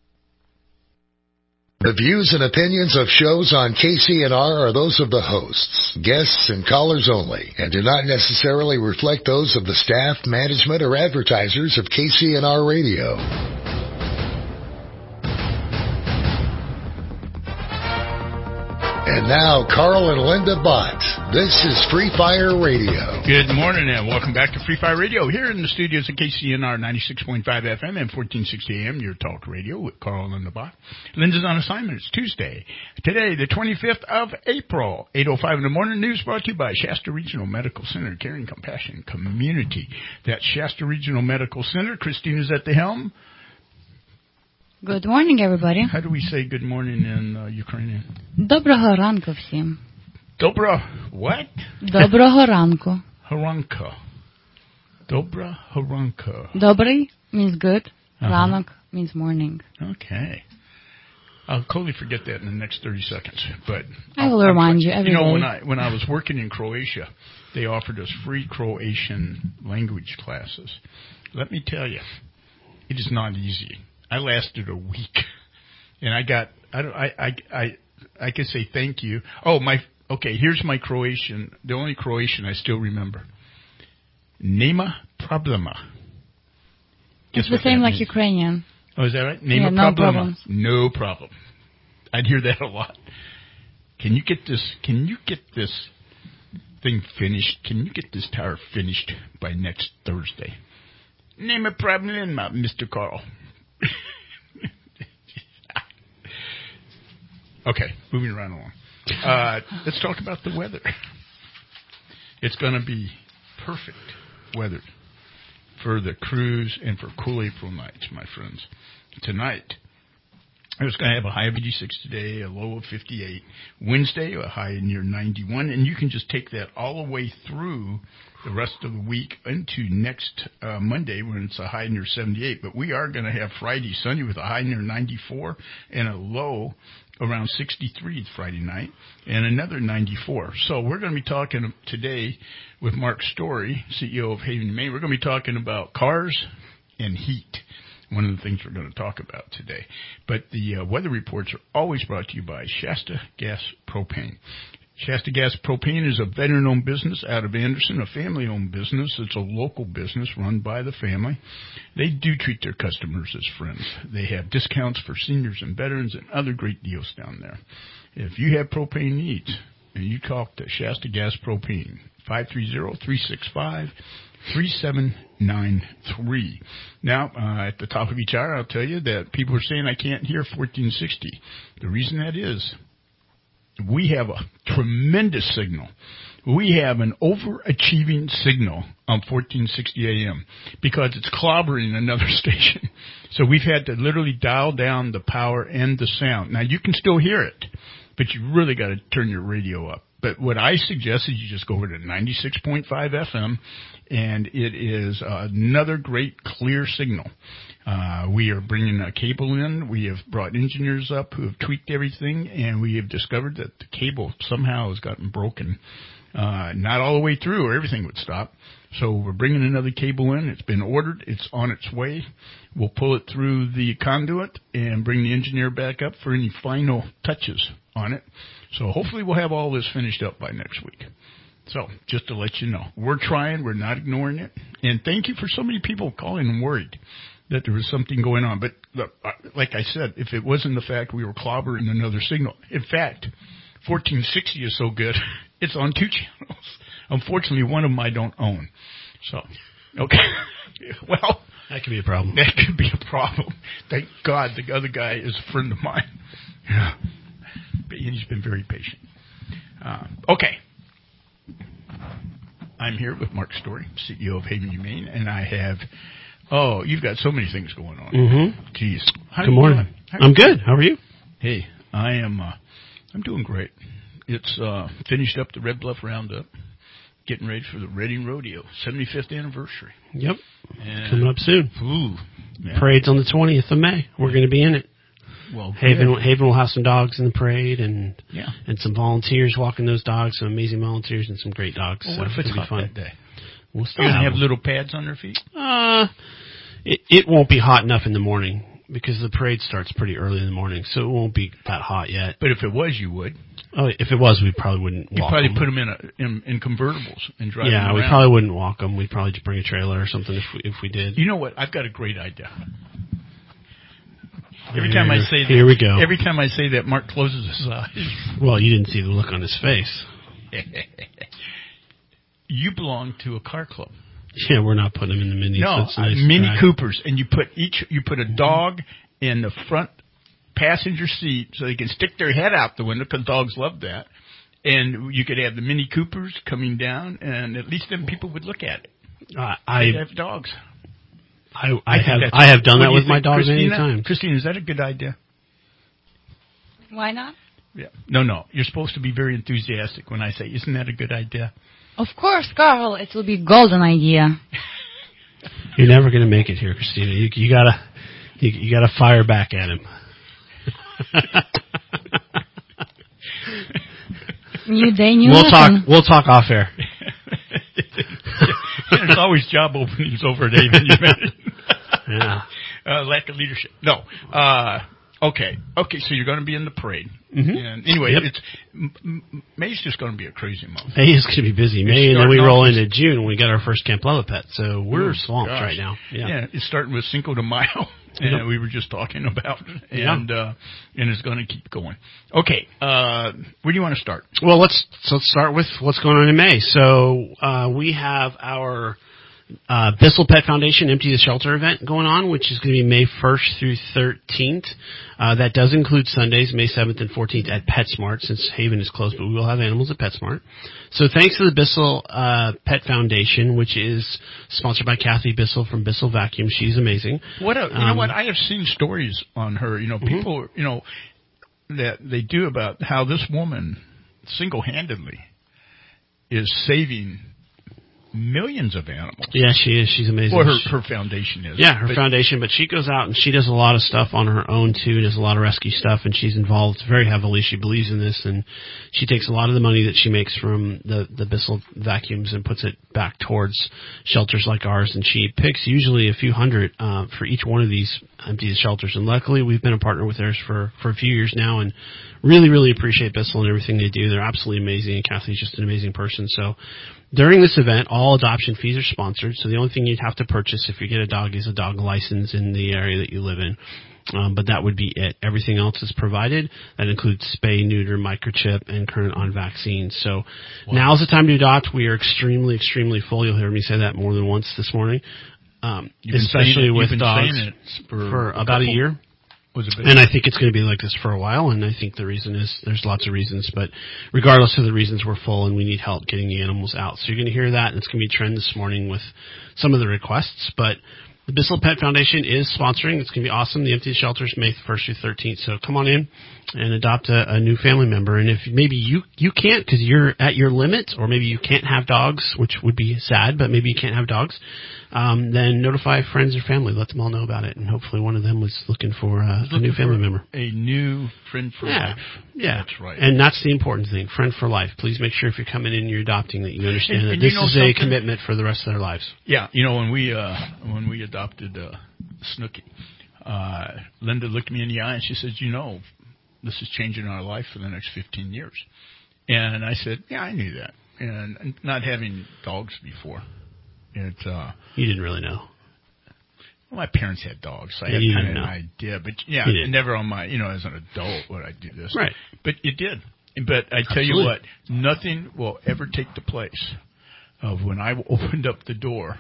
The views and opinions of shows on K C N R are those of the hosts, guests, and callers only, and do not necessarily reflect those of the staff, management, or advertisers of K C N R Radio. And now, Carl and Linda Bott. This is Free Fire Radio. Good morning and welcome back to Free Fire Radio here in the studios of K C N R ninety-six point five F M and fourteen sixty A M, your talk radio with Carl and Linda Bott. Linda's on assignment. It's Tuesday. Today, the twenty-fifth of April, eight oh five in the morning. News brought to you by Shasta Regional Medical Center, caring compassion community. That's Shasta Regional Medical Center. Christina's at the helm. Good morning, everybody. How do we say good morning in uh, Ukrainian? Доброго ранку всім. Dobro, what? Доброго ранку. Haranko. Dobra haranko. Добрый means good. Uh-huh. Ранок means morning. Okay. I'll totally forget that in the next thirty seconds. But I will I'll, remind you every You know, day. when I when I was working in Croatia, they offered us free Croatian language classes. Let me tell you, it is not easy. I lasted a week, and I got I don't I I I I can say thank you. Oh my okay, here's my Croatian. The only Croatian I still remember. Nema problema. It's the same like means? Ukrainian. Oh, is that right? Nema yeah, no problema. Problems. No problem. I'd hear that a lot. Can you get this? Can you get this thing finished? Can you get this tower finished by next Thursday? Nema problema, Mister Carl. Okay, moving right along. Uh, let's talk about the weather. It's going to be perfect weather for the cruise and for cool April nights, my friends. Tonight, it's going to have a high of eighty-six today, a low of fifty-eight. Wednesday, a high near ninety-one. And you can just take that all the way through the rest of the week into next uh, Monday when it's a high near seventy-eight. But we are going to have Friday sunny with a high near ninety-four and a low around sixty-three Friday night and another ninety-four. So we're going to be talking today with Mark Story, C E O of Haven, Maine. We're going to be talking about cars and heat. One of the things we're going to talk about today. But the uh, weather reports are always brought to you by Shasta Gas Propane. Shasta Gas Propane is a veteran-owned business out of Anderson, a family-owned business. It's a local business run by the family. They do treat their customers as friends. They have discounts for seniors and veterans and other great deals down there. If you have propane needs, and you talk to Shasta Gas Propane, five three zero, three six five, three seven nine three. Now, uh, at the top of each hour, I'll tell you that people are saying I can't hear fourteen sixty. The reason that is, we have a tremendous signal. We have an overachieving signal on fourteen sixty A M because it's clobbering another station. So we've had to literally dial down the power and the sound. Now, you can still hear it, but you really got to turn your radio up. But what I suggest is you just go over to ninety-six point five F M, and it is another great clear signal. Uh, we are bringing a cable in. We have brought engineers up who have tweaked everything, and we have discovered that the cable somehow has gotten broken. Uh, not all the way through or everything would stop. So we're bringing another cable in. It's been ordered. It's on its way. We'll pull it through the conduit and bring the engineer back up for any final touches on it. So hopefully we'll have all this finished up by next week. So just to let you know, we're trying. We're not ignoring it. And thank you for so many people calling and worried that there was something going on. But look, like I said, if it wasn't the fact we were clobbering another signal. In fact, fourteen sixty is so good, it's on two channels. Unfortunately, one of them I don't own. So, okay. Well, that could be a problem. That could be a problem. Thank God the other guy is a friend of mine. Yeah. But he's been very patient. Uh, okay. I'm here with Mark Story, C E O of Haven Humane, and I have, oh, you've got so many things going on. Mm-hmm. Jeez. How Good morning. I'm good. How are you? Hey, I am, uh, I'm doing great. It's uh, finished up the Red Bluff Roundup, getting ready for the Reading Rodeo, seventy-fifth anniversary. Yep. And coming up soon. Ooh. Man. Parade's on the twentieth of May. We're going to be in it. Well, Haven yeah. Haven will have some dogs in the parade and yeah. and some volunteers walking those dogs, some amazing volunteers and some great dogs. Well, so what if it's it'll hot be fun. that day? We'll still You're going to have, have little pads on their feet? Uh, it, it won't be hot enough in the morning because the parade starts pretty early in the morning, so it won't be that hot yet. But if it was, you would. Oh, if it was, we probably wouldn't You'd walk probably them. put them in, a, in in convertibles and drive yeah, them around. we probably wouldn't walk them. We'd probably just bring a trailer or something if we, if we did. You know what? I've got a great idea. Every time Here- I say that, here we go. Every time I say that, Mark closes his eyes. Well, you didn't see the look on his face. You belong to a car club. Yeah, we're not putting them in the minis. No, That's nice uh, Mini track. Coopers, and you put each you put a dog in the front passenger seat so they can stick their head out the window because dogs love that. And you could have the Mini Coopers coming down, and at least then people would look at it. Uh, I They'd have dogs. I, I, I think have that's- I have done what that do you with my think, dogs Christina? anytime. Christina, is that a good idea? Why not? Yeah. No, no. You're supposed to be very enthusiastic when I say, isn't that a good idea? Of course, Carl. It will be golden idea. You're never going to make it here, Christina. You, you gotta you, you gotta fire back at him. New day, new We'll talk. lesson. We'll talk off air. There's always job openings over at Haven Humane. Yeah. Uh, lack of leadership. No. Uh, okay. Okay. So you're going to be in the parade. Mm-hmm. And anyway, Yep. it's M- M- May's just going to be a crazy month. May is going to be busy. It's May, and then starting we roll off- into June when we get our first Camp Lava pet. So we're Oh, swamped gosh. right now. Yeah. Yeah. It's starting with Cinco de Mayo, and Yep. we were just talking about, Yeah. and uh, and it's going to keep going. Okay. Uh, where do you want to start? Well, let's so let's start with what's going on in May. So uh, we have our uh, Bissell Pet Foundation Empty the Shelter event going on, which is going to be May first through thirteenth. Uh, that does include Sundays, May seventh and fourteenth at PetSmart, since Haven is closed, but we will have animals at PetSmart. So thanks to the Bissell uh, Pet Foundation, which is sponsored by Kathy Bissell from Bissell Vacuum. She's amazing. What a, you know Um, what? I have seen stories on her. You know, Mhm. people, you know, that they do about how this woman single-handedly is saving millions of animals. Yeah, she is. She's amazing. Or her, She- her foundation is. Yeah, her But- foundation, but she goes out and she does a lot of stuff on her own too, does a lot of rescue stuff, and she's involved very heavily. She believes in this, and she takes a lot of the money that she makes from the, the Bissell vacuums and puts it back towards shelters like ours, and she picks usually a few hundred uh, for each one of these empty shelters, and luckily we've been a partner with theirs for, for a few years now, and really, really appreciate Bissell and everything they do. They're absolutely amazing, and Kathy's just an amazing person. So during this event, all adoption fees are sponsored, so the only thing you'd have to purchase if you get a dog is a dog license in the area that you live in. Um, but that would be it. Everything else is provided. That includes spay, neuter, microchip, and current on vaccines. So Wow. now's the time to adopt. We are extremely, extremely full. You'll hear me say that more than once this morning. Um, You've been especially saying it- with you've been dogs saying it for for a about a couple- year. Was it big? And I think it's going to be like this for a while, and I think the reason is there's lots of reasons, but regardless of the reasons, we're full and we need help getting the animals out. So you're going to hear that, and it's going to be a trend this morning with some of the requests, but the Bissell Pet Foundation is sponsoring. It's going to be awesome. The Empty Shelters May first through thirteenth, so come on in and adopt a, a new family member. And if maybe you, you can't because you're at your limit, or maybe you can't have dogs, which would be sad, but maybe you can't have dogs, um, then notify friends or family. Let them all know about it, and hopefully one of them was looking for uh, a new family member. A new friend for Yeah, life. yeah, That's right. And that's the important thing, friend for life. Please make sure if you're coming in and you're adopting that you understand And- that and you this know is something? a commitment for the rest of their lives. Yeah, you know, when we uh, when we adopted uh, Snooky, uh, Linda looked me in the eye and she says, "You know, this is changing our life for the next fifteen years." And I said, "Yeah, I knew that." And, and not having dogs before, it uh, You didn't really know. well, my parents had dogs, so I Yeah, had you kind of didn't an know. idea. But yeah, You didn't. never on my, you know, as an adult would I do this. Right. But it did. But I tell you Absolutely. what, nothing will ever take the place of when I opened up the door,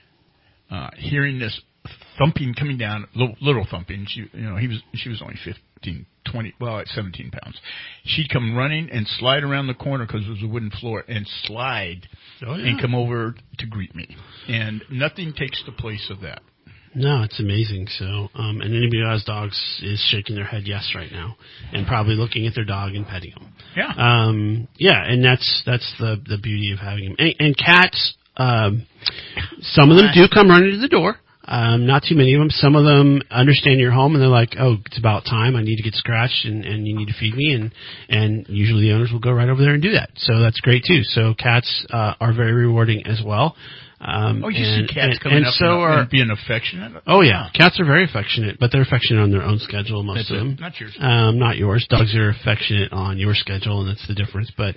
uh, hearing this thumping coming down, little, little thumping. She, you know, he was, she was only fifteen, twenty, well, at seventeen pounds. She'd come running and slide around the corner because it was a wooden floor and slide oh, yeah. and come over to greet me. And nothing takes the place of that. No, it's amazing. So, um, and anybody who has dogs is shaking their head yes right now, and probably looking at their dog and petting them. Yeah. Um, yeah, and that's that's the the beauty of having them. And, and cats, um, some of them do come running to the door. Um, not too many of them. Some of them understand your home and they're like, "Oh, it's about time. I need to get scratched, and, and you need to feed me." And and usually the owners will go right over there and do that. So that's great too. So cats uh, are very rewarding as well. Um, oh, you and, see cats and, coming and up so and, are, and being affectionate? Oh, yeah. Cats are very affectionate, but they're affectionate on their own schedule, most that's of them. It. Not yours. Um, not yours. Dogs are affectionate on your schedule, and that's the difference. But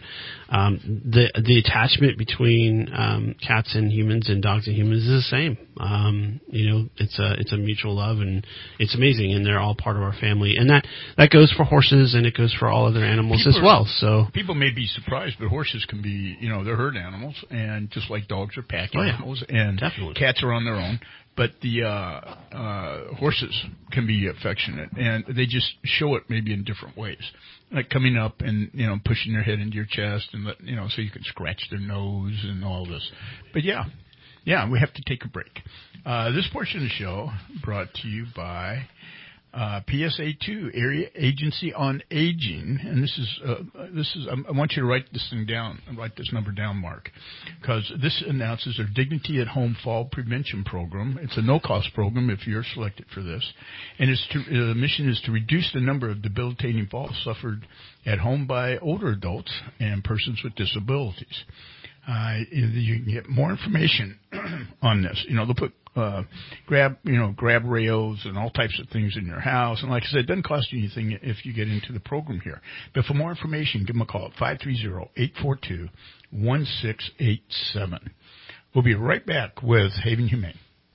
um, the the attachment between um, cats and humans and dogs and humans is the same. Um, you know, it's a it's a mutual love, and it's amazing, and they're all part of our family. And that, that goes for horses, and it goes for all other animals people as well. So people may be surprised, but horses can be, you know, they're herd animals, and just like dogs are pack oh, yeah. animals, and Definitely. Cats are on their own, but the uh, uh, horses can be affectionate, and they just show it maybe in different ways, like coming up and, you know, pushing their head into your chest, and let, you know, so you can scratch their nose and all this. But yeah, yeah, we have to take a break. Uh, this portion of the show brought to you by Uh, P S A two, Area Agency on Aging, and this is uh, this is. I want you to write this thing down, write this number down, Mark, because this announces their Dignity at Home Fall Prevention Program. It's a no-cost program if you're selected for this, and its to, uh, the mission is to reduce the number of debilitating falls suffered at home by older adults and persons with disabilities. Uh, you can get more information on this. You know, they'll put uh, grab, you know, grab rails and all types of things in your house. And like I said, it doesn't cost you anything if you get into the program here. But for more information, give them a call at five three zero, eight four two, one six eight seven. We'll be right back with Haven Humane.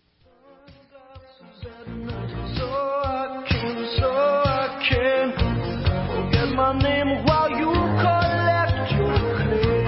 So I can, so I can forget my name while you collect your claim.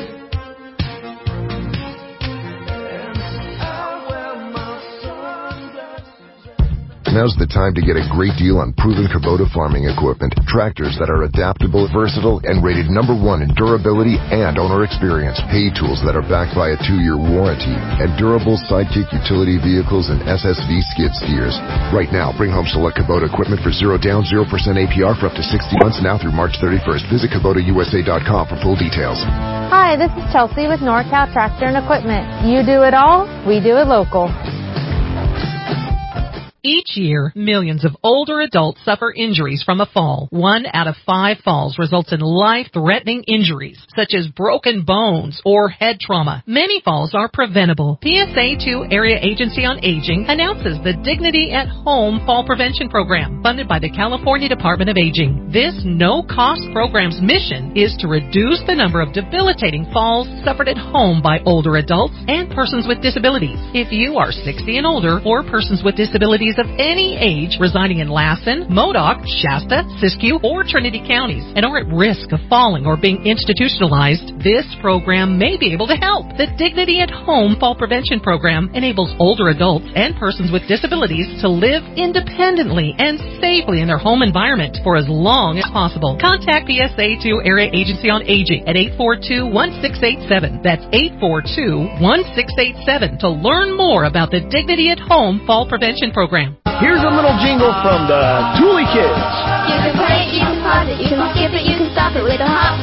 Now's the time to get a great deal on proven Kubota farming equipment. Tractors that are adaptable, versatile, and rated number one in durability and owner experience. Hay tools that are backed by a two-year warranty. And durable Sidekick utility vehicles and S S V skid steers. Right now, bring home select Kubota equipment for zero down, zero percent A P R for up to sixty months now through March thirty-first. Visit Kubota U S A dot com for full details. Hi, this is Chelsea with NorCal Tractor and Equipment. You do it all, we do it local. Each year, millions of older adults suffer injuries from a fall. One out of five falls results in life-threatening injuries, such as broken bones or head trauma. Many falls are preventable. P S A two Area Agency on Aging announces the Dignity at Home Fall Prevention Program, funded by the California Department of Aging. This no-cost program's mission is to reduce the number of debilitating falls suffered at home by older adults and persons with disabilities. If you are sixty and older or persons with disabilities of any age residing in Lassen, Modoc, Shasta, Siskiyou, or Trinity counties and are at risk of falling or being institutionalized, this program may be able to help. The Dignity at Home Fall Prevention Program enables older adults and persons with disabilities to live independently and safely in their home environment for as long as possible. Contact P S A two Area Agency on Aging at eight four two, one six eight seven. That's eight four two, one six eight seven to learn more about the Dignity at Home Fall Prevention Program. Here's a little jingle from the Thule Kids. You can play it, you can pause it, you can skip it, you can stop it with a hop.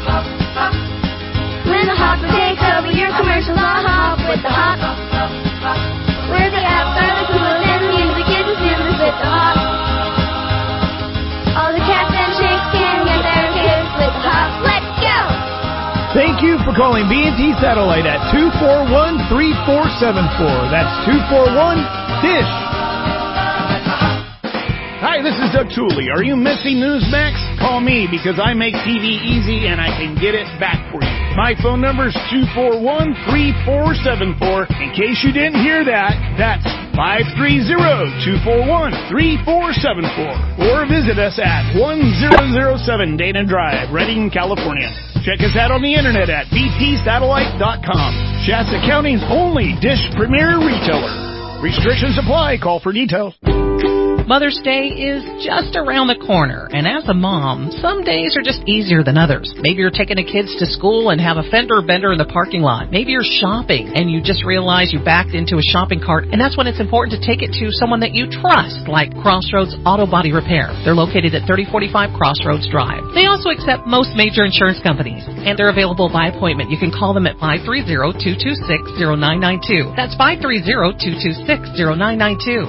When the hopper takes over your commercials, I'll hop with the hop. Where the apps are the coolest and the music is the simplest with the hop. All the cats and chicks can get their kicks with the hop. Let's go! Thank you for calling B and T Satellite at two four one, three four seven four. That's two four one, DISH. Hi, this is Doug Tooley. Are you missing Newsmax? Call me because I make T V easy and I can get it back for you. My phone number is two four one, three four seven four. In case you didn't hear that, that's five three zero, two four one, three four seven four. Or visit us at one thousand seven Dana Drive, Redding, California. Check us out on the internet at b t satellite dot com. Shasta County's only Dish Premier retailer. Restrictions apply. Call for details. Mother's Day is just around the corner, and as a mom, some days are just easier than others. Maybe you're taking the kids to school and have a fender bender in the parking lot. Maybe you're shopping and you just realize you backed into a shopping cart, and that's when it's important to take it to someone that you trust, like Crossroads Auto Body Repair. They're located at thirty forty-five Crossroads Drive. They also accept most major insurance companies, and they're available by appointment. You can call them at five three zero, two two six, zero nine nine two. That's five three zero, two two six, zero nine nine two.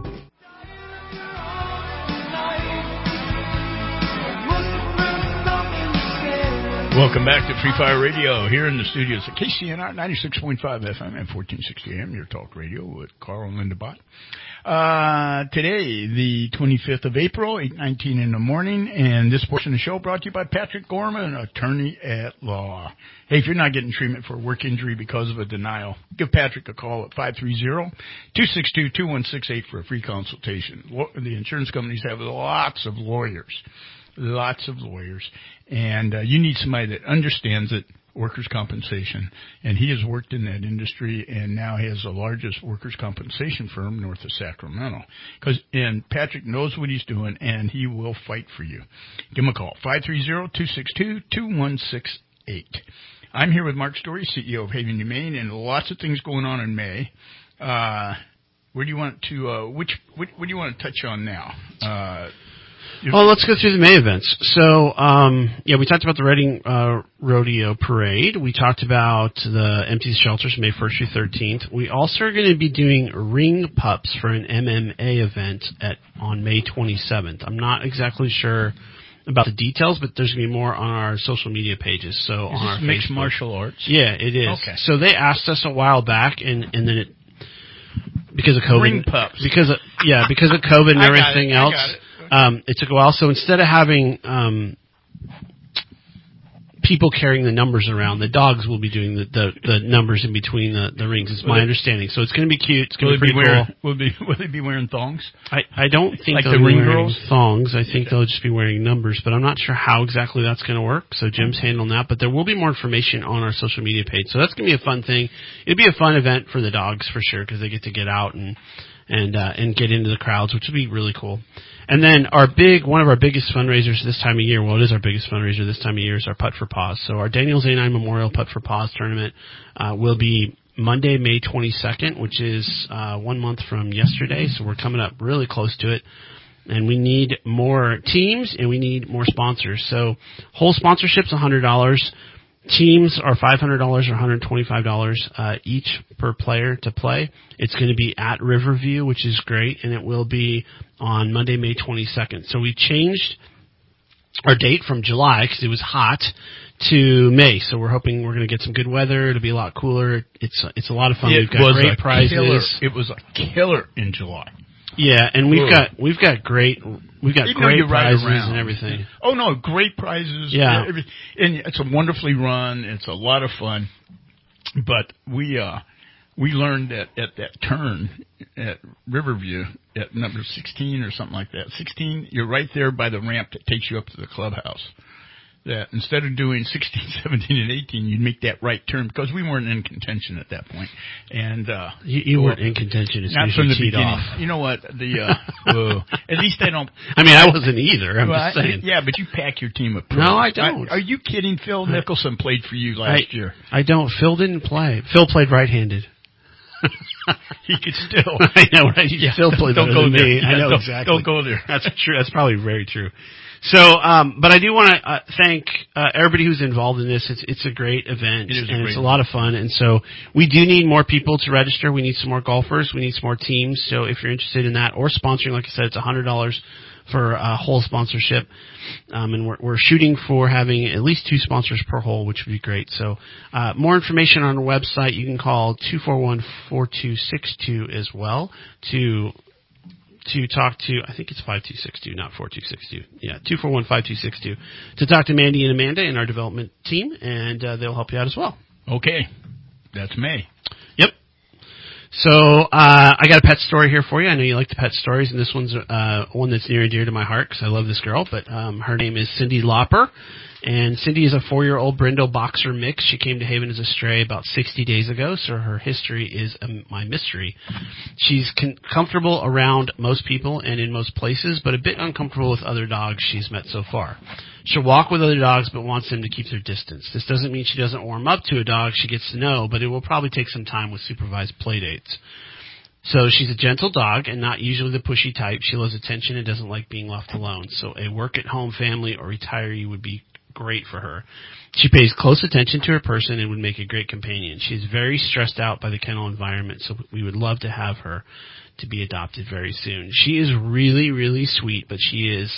Welcome back to Free Fire Radio here in the studios at K C N R ninety-six point five F M and fourteen sixty A M, your talk radio with Carl and Linda Bott. Uh, today, the twenty-fifth of April, eight nineteen in the morning, and this portion of the show brought to you by Patrick Gorman, attorney at law. Hey, if you're not getting treatment for a work injury because of a denial, give Patrick a call at five three zero, two six two, two one six eight for a free consultation. The insurance companies have lots of lawyers. Lots of lawyers, and uh, you need somebody that understands it, workers' compensation, and he has worked in that industry and now has the largest workers' compensation firm north of Sacramento. Cause, and Patrick knows what he's doing, and he will fight for you. Give him a call, five three zero, two six two, two one six eight. I'm here with Mark Story, C E O of Haven Humane, and lots of things going on in May. Uh, where do you want to, uh, which, what, what do you want to touch on now? Uh, Well, let's go through the May events. So, um, yeah, we talked about the Reading uh, Rodeo Parade. We talked about the Empty Shelters May first through thirteenth. We also are going to be doing ring pups for an M M A event at on May twenty-seventh. I'm not exactly sure about the details, but there's going to be more on our social media pages. So is on our this mixed Facebook. martial arts? Yeah, it is. Okay. So they asked us a while back, and, and then it because of COVID, Ring pups. because of yeah, because of COVID and I got everything it, I else. got it. Um, it took a while, so instead of having um, people carrying the numbers around, the dogs will be doing the, the, the numbers in between the, the rings, is Will my they- understanding. So it's going to be cute. It's Will going to they be be pretty wearing, cool. will, they, will they be wearing thongs? I, I don't think Like they'll the be ring wearing girls? thongs. I think they'll just be wearing numbers, but I'm not sure how exactly that's going to work. So Jim's handling that, but there will be more information on our social media page. So that's going to be a fun thing. It'll be a fun event for the dogs for sure because they get to get out and and uh, and get into the crowds, which will be really cool. And then our big, one of our biggest fundraisers this time of year, well, it is our biggest fundraiser this time of year, is our Putt for Paws. So our Daniels A nine Memorial Putt for Paws tournament uh, will be Monday, May twenty-second, which is uh, one month from yesterday. So we're coming up really close to it. And we need more teams and we need more sponsors. So whole sponsorship's one hundred dollars. Teams are five hundred dollars or one hundred twenty-five dollars uh, each per player to play. It's going to be at Riverview, which is great, and it will be on Monday, May twenty-second. So we changed our date from July because it was hot to May. So we're hoping we're going to get some good weather. It'll be a lot cooler. It's it's a lot of fun. It We've got was great a prizes. Killer. It was a killer in July. Yeah, and we've Ooh. got we've got great we've got Even though great you ride prizes around. and everything. Oh no, great prizes. Yeah. Every- and it's a wonderfully run. It's a lot of fun. But we uh we learned that at that turn at Riverview at number sixteen or something like that. sixteen, you're right there by the ramp that takes you up to the clubhouse. That instead of doing sixteen, seventeen, and eighteen, you'd make that right turn because we weren't in contention at that point. And uh, You, you weren't in contention. It's not from the teed beginning. off. You know what? The uh, whoa. At least I don't. I mean, I wasn't either. I'm Well, just I- saying. Yeah, but you pack your team of pros. No, I don't. Are you kidding? Phil Nicholson played for you last I, year. I don't. Phil didn't play. Phil played right-handed. He could still. I know, right? Yeah, Phil played don't better go than there. me. I Yeah, know don't- exactly. don't go there. That's true. That's probably very true. So, um, but I do want to uh, thank uh, everybody who's involved in this. It's it's a great event, It is a and great it's a lot of fun. And so we do need more people to register. We need some more golfers. We need some more teams. So if you're interested in that or sponsoring, like I said, it's one hundred dollars for a whole sponsorship. Um, and we're, we're shooting for having at least two sponsors per hole, which would be great. So uh, more information on our website. You can call two four one, four two six two as well to to talk to, I think it's five two six two, not four two six two. Yeah, two four one, five two six two to talk to Mandy and Amanda in our development team, and uh, they'll help you out as well. Okay. That's May. Yep. So uh, I got a pet story here for you. I know you like the pet stories, and this one's uh, one that's near and dear to my heart because I love this girl. But um, her name is Cindy Lauper, And Cindy is a four-year-old Brindle Boxer mix. She came to Haven as a stray about sixty days ago, so her history is um, my mystery. She's con- comfortable around most people and in most places, but a bit uncomfortable with other dogs she's met so far. She'll walk with other dogs, but wants them to keep their distance. This doesn't mean she doesn't warm up to a dog she gets to know, but it will probably take some time with supervised play dates. So she's a gentle dog and not usually the pushy type. She loves attention and doesn't like being left alone. So a work-at-home family or retiree would be great for her. She pays close attention to her person and would make a great companion. She's very stressed out by the kennel environment, so we would love to have her to be adopted very soon. She is really, really sweet, but she is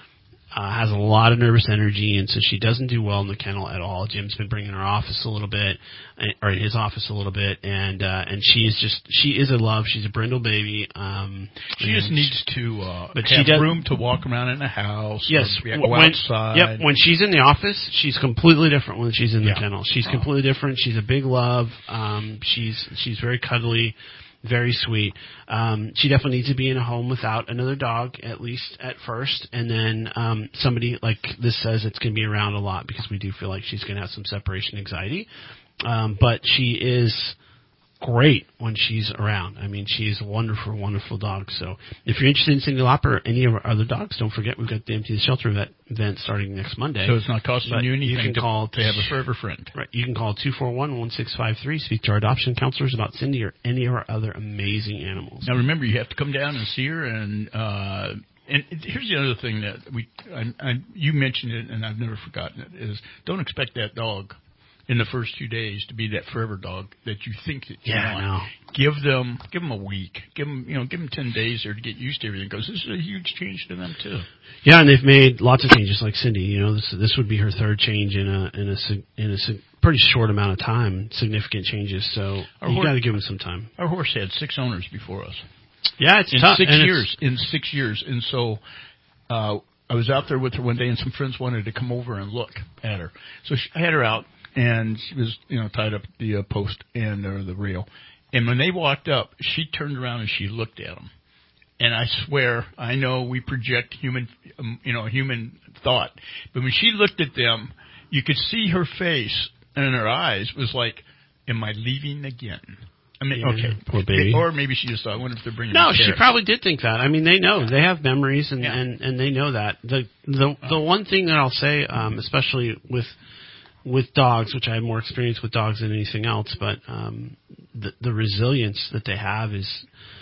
uh, has a lot of nervous energy, and so she doesn't do well in the kennel at all. Jim's been bringing her office a little bit, or in his office a little bit, and uh, and she is just she is a love. She's a brindle baby. Um, she just needs to uh, but have she does, room to walk around in the house. Yes, or go when, outside. Yep, when she's in the office, she's completely different when she's in the Yeah. kennel. She's Oh. completely different. She's a big love. Um, she's she's very cuddly. Very sweet. Um, she definitely needs to be in a home without another dog, at least at first, and then um, somebody like this says it's going to be around a lot because we do feel like she's going to have some separation anxiety. Um, but she is great when she's around. I mean, she's a wonderful, wonderful dog. So if you're interested in Cindy Lauper or any of our other dogs, don't forget we've got the Empty the Shelter event, event starting next Monday. So it's not costing But you anything you can to, call to have a forever friend. Right. You can call two four one, one six five three, speak to our adoption counselors about Cindy or any of our other amazing animals. Now remember, you have to come down and see her. And uh, and here's the other thing that we I, I, you mentioned it, and I've never forgotten it, is don't expect that dog in the first few days to be that forever dog that you think that you Yeah, want. I know. Give them, give them a week. Give them, you know, give them ten days there to get used to everything. Because this is a huge change to them too. Yeah, and they've made lots of changes, like Cindy. You know, this this would be her third change in a in a sig- in a sig- pretty short amount of time. Significant changes, so Our you horse- got to give them some time. Our horse had six owners before us. Yeah, it's in tough. six and years. In six years, and so uh, I was out there with her one day, and some friends wanted to come over and look at her. So she, I had her out, and she was, you know, tied up at the uh, post and or the rail. And when they walked up, she turned around and she looked at them. And I swear, I know we project human, um, you know, human thought, but when she looked at them, you could see her face and her eyes was like, "Am I leaving again?" I mean, Yeah, okay, poor baby. Or maybe she just thought, "I wonder if they're bringing." No, me she carrots." probably did think that. I mean, they know they have memories, and Yeah. and, and they know that. The the the one thing that I'll say, um, especially with with dogs, which I have more experience with dogs than anything else, but um, the the resilience that they have is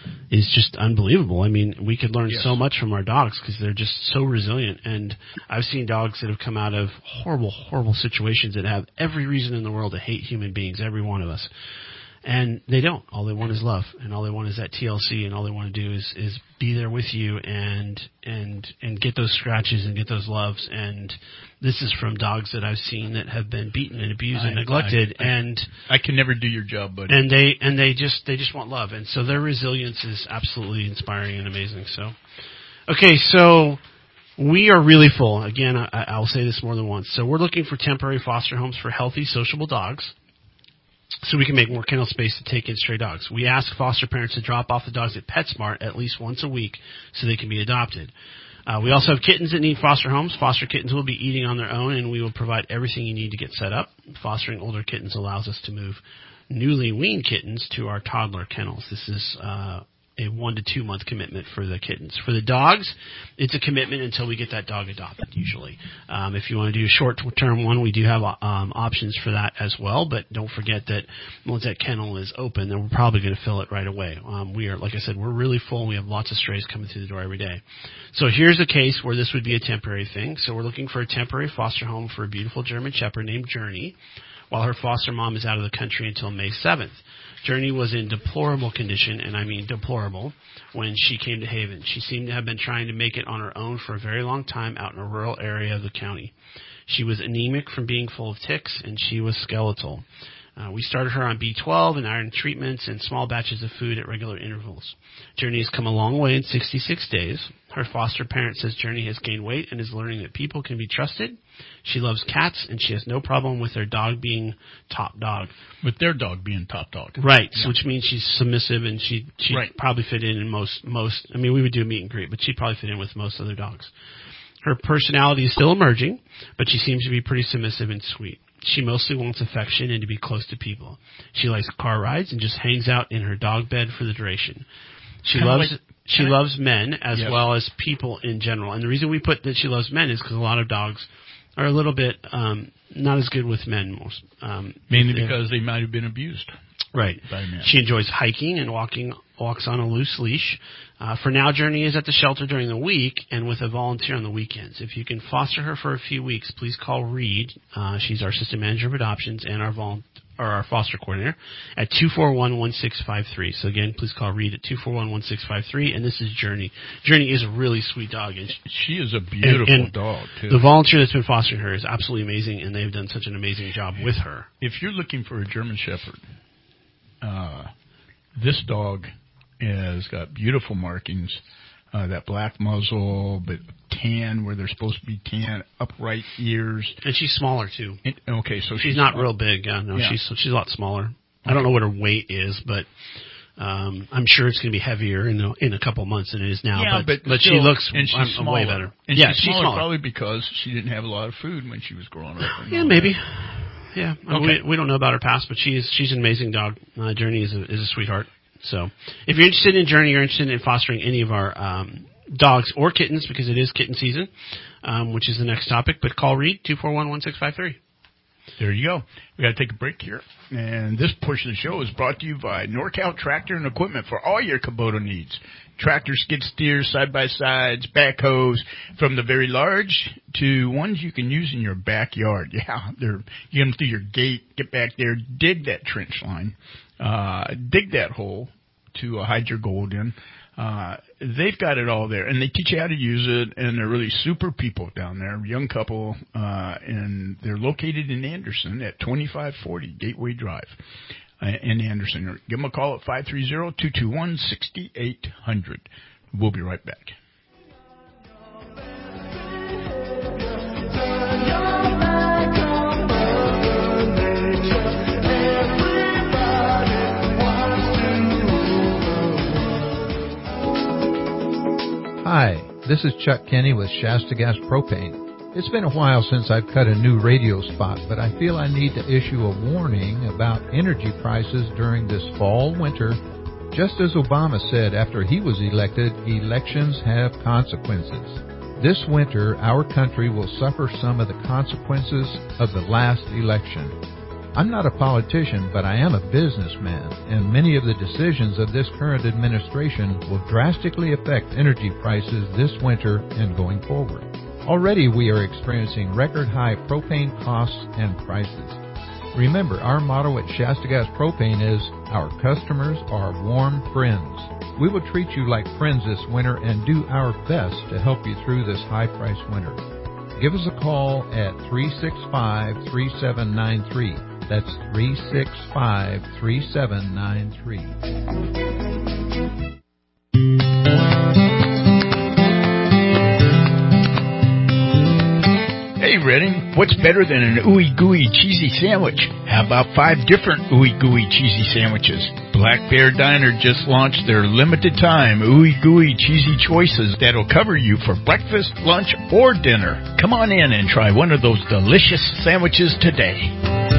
is just unbelievable. I mean, we could learn Yes. so much from our dogs because they're just so resilient. And I've seen dogs that have come out of horrible, horrible situations that have every reason in the world to hate human beings, every one of us. And they don't. All they want is love, and all they want is that T L C, and all they want to do is, is be there with you and and and get those scratches and get those loves. And this is from dogs that I've seen that have been beaten and abused and I- neglected, I- I- and I can never do your job, buddy. and they and they just they just want love, and so their resilience is absolutely inspiring and amazing. So, okay, so we are really full. Again, I, I'll say this more than once. So we're looking for temporary foster homes for healthy, sociable dogs, so we can make more kennel space to take in stray dogs. We ask foster parents to drop off the dogs at PetSmart at least once a week so they can be adopted. Uh, we also have kittens that need foster homes. Foster kittens will be eating on their own, and we will provide everything you need to get set up. Fostering older kittens allows us to move newly weaned kittens to our toddler kennels. This is uh, a one to two month commitment for the kittens. For the dogs, it's a commitment until we get that dog adopted, usually. Um, if you want to do a short-term one, we do have um, options for that as well, but don't forget that once that kennel is open, then we're probably going to fill it right away. Um, we are, like I said, we're really full. We have lots of strays coming through the door every day. So here's a case where this would be a temporary thing. So we're looking for a temporary foster home for a beautiful German Shepherd named Journey, while her foster mom is out of the country until May seventh. Journey was in deplorable condition, and I mean deplorable, when she came to Haven. She seemed to have been trying to make it on her own for a very long time out in a rural area of the county. She was anemic from being full of ticks, and she was skeletal. Uh, we started her on B twelve and iron treatments and small batches of food at regular intervals. Journey has come a long way in sixty-six days. Her foster parent says Journey has gained weight and is learning that people can be trusted. She loves cats, and she has no problem with their dog being top dog. With their dog being top dog. Right, Yeah. which means she's submissive, and she she'd Right. probably fit in in most, most, I mean, we would do a meet and greet, but she'd probably fit in with most other dogs. Her personality is still emerging, but she seems to be pretty submissive and sweet. She mostly wants affection and to be close to people. She likes car rides and just hangs out in her dog bed for the duration. She Kinda loves like- she loves men as Yep. well as people in general. And the reason we put that she loves men is because a lot of dogs are a little bit um, not as good with men. Most um, Mainly they're- because they might have been abused. Right. By men. She enjoys hiking and walking, walks on a loose leash. Uh, for now, Journey is at the shelter during the week and with a volunteer on the weekends. If you can foster her for a few weeks, please call Reed. Uh, she's our assistant manager of adoptions and our vol- or our foster coordinator at two four one, one six five three. So again, please call Reed at two four one, one six five three. And this is Journey. Journey is a really sweet dog. And she is a beautiful and, and dog, too. The volunteer that's been fostering her is absolutely amazing, and they've done such an amazing job with her. If you're looking for a German Shepherd, uh, this dog has got beautiful markings, uh, that black muzzle, but tan where they're supposed to be tan, upright ears. And she's smaller, too. And, okay, so she's, she's not small. real big. Yeah, no, Yeah. she's she's a lot smaller. I don't know what her weight is, but um, I'm sure it's going to be heavier in a, in a couple months than it is now. Yeah, but but, but still, she looks and she's um, smaller. way better. And yeah, she's, she's smaller, smaller. probably because she didn't have a lot of food when she was growing up. and Yeah, all maybe. that. Yeah, I mean, Okay. we, we don't know about her past, but she's she's an amazing dog. Uh, Journey is a, is a sweetheart. So if you're interested in Journey, you're interested in fostering any of our um, dogs or kittens, because it is kitten season, um, which is the next topic. But call Reed two four one, one six five three. There you go. We got to take a break here. And this portion of the show is brought to you by NorCal Tractor and Equipment for all your Kubota needs. Tractor, skid steers, side-by-sides, backhoes, from the very large to ones you can use in your backyard. Yeah, they're, you get them through your gate, get back there, dig that trench line, uh, dig that hole to uh, hide your gold in. Uh, they've got it all there, and they teach you how to use it, and they're really super people down there, young couple, uh, and they're located in Anderson at twenty-five forty Gateway Drive uh, in Anderson. Give them a call at five three zero, two two one, six eight zero zero. We'll be right back. Hi, this is Chuck Kenny with Shasta Gas Propane. It's been a while since I've cut a new radio spot, but I feel I need to issue a warning about energy prices during this fall, winter. Just as Obama said after he was elected, elections have consequences. This winter, our country will suffer some of the consequences of the last election. I'm not a politician, but I am a businessman, and many of the decisions of this current administration will drastically affect energy prices this winter and going forward. Already we are experiencing record high propane costs and prices. Remember, our motto at Shasta Gas Propane is, our customers are warm friends. We will treat you like friends this winter and do our best to help you through this high-priced winter. Give us a call at three six five, three seven nine three. That's three six five, three seven nine three. Hey, Redding, what's better than an ooey gooey cheesy sandwich? How about five different ooey gooey cheesy sandwiches? Black Bear Diner just launched their limited time ooey gooey cheesy choices that'll cover you for breakfast, lunch, or dinner. Come on in and try one of those delicious sandwiches today.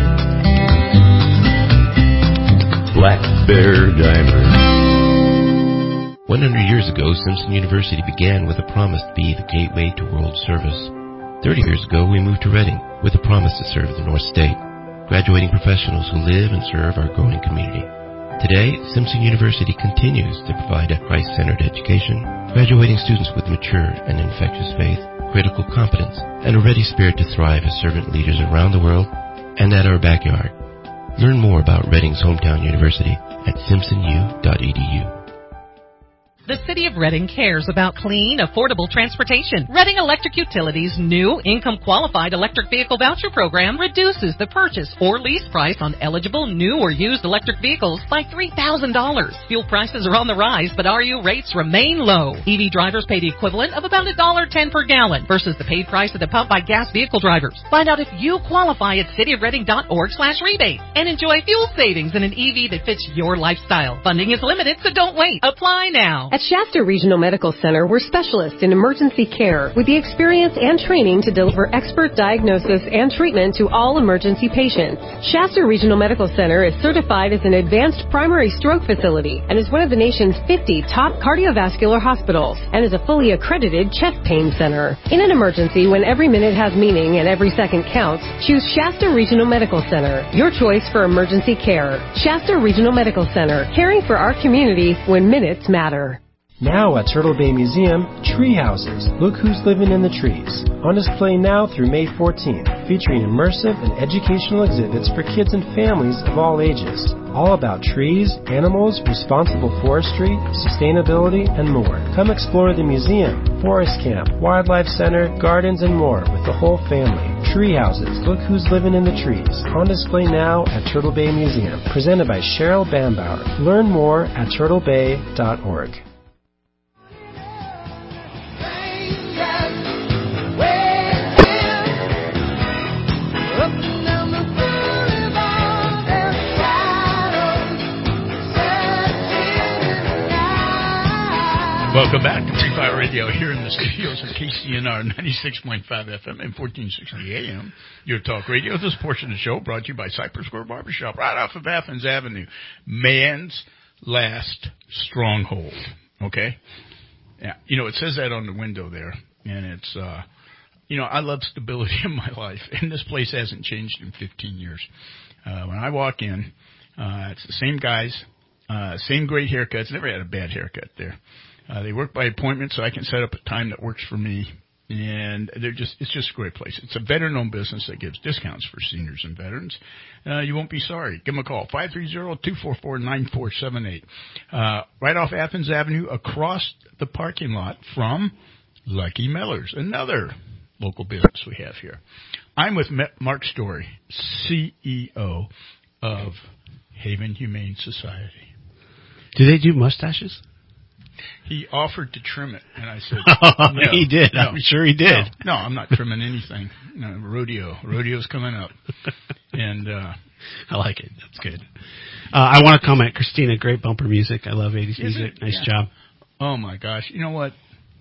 Black Bear Diner. one hundred years ago, Simpson University began with a promise to be the gateway to world service. thirty years ago, we moved to Redding with a promise to serve the North State, graduating professionals who live and serve our growing community. Today, Simpson University continues to provide a Christ-centered education, graduating students with mature and infectious faith, critical competence, and a ready spirit to thrive as servant leaders around the world and at our backyard. Learn more about Redding's hometown university at simpson u dot e d u. The City of Redding cares about clean, affordable transportation. Redding Electric Utilities' new income-qualified electric vehicle voucher program reduces the purchase or lease price on eligible new or used electric vehicles by three thousand dollars. Fuel prices are on the rise, but R U rates remain low. E V drivers pay the equivalent of about one dollar ten per gallon versus the paid price at the pump by gas vehicle drivers. Find out if you qualify at cityofredding.org slash rebate and enjoy fuel savings in an E V that fits your lifestyle. Funding is limited, so don't wait. Apply now. At Shasta Regional Medical Center, we're specialists in emergency care with the experience and training to deliver expert diagnosis and treatment to all emergency patients. Shasta Regional Medical Center is certified as an advanced primary stroke facility and is one of the nation's fifty top cardiovascular hospitals and is a fully accredited chest pain center. In an emergency, when every minute has meaning and every second counts, choose Shasta Regional Medical Center, your choice for emergency care. Shasta Regional Medical Center, caring for our community when minutes matter. Now at Turtle Bay Museum, Tree Houses. Look who's living in the trees. On display now through May fourteenth, featuring immersive and educational exhibits for kids and families of all ages. All about trees, animals, responsible forestry, sustainability, and more. Come explore the museum, forest camp, wildlife center, gardens, and more with the whole family. Tree Houses. Look who's living in the trees. On display now at Turtle Bay Museum. Presented by Cheryl Bambauer. Learn more at turtle bay dot org. Welcome back to Free Fire Radio here in the studios of K C N R ninety-six point five F M and fourteen sixty A M. Your talk radio. This portion of the show brought to you by Cypress Grove Barbershop right off of Athens Avenue. Man's last stronghold. Okay? Yeah. You know, it says that on the window there. And it's, uh, you know, I love stability in my life. And this place hasn't changed in fifteen years. Uh, when I walk in, uh, it's the same guys, uh, same great haircuts. Never had a bad haircut there. Uh, they work by appointment, so I can set up a time that works for me. And they're just, it's just a great place. It's a veteran-owned business that gives discounts for seniors and veterans. Uh, you won't be sorry. Give them a call, five three zero, two four four, nine four seven eight. Uh, right off Athens Avenue, across the parking lot from Lucky Miller's, another local business we have here. I'm with Mark Story, C E O of Haven Humane Society. Do they do mustaches? He offered to trim it, and I said, no, he did. No, I'm sure he did. No, no, I'm not trimming anything. No, rodeo. Rodeo's coming up. And uh, I like it. That's good. Uh, I want to comment, Christina, great bumper music. I love eighties music. It? Nice yeah. job. Oh, my gosh. You know what?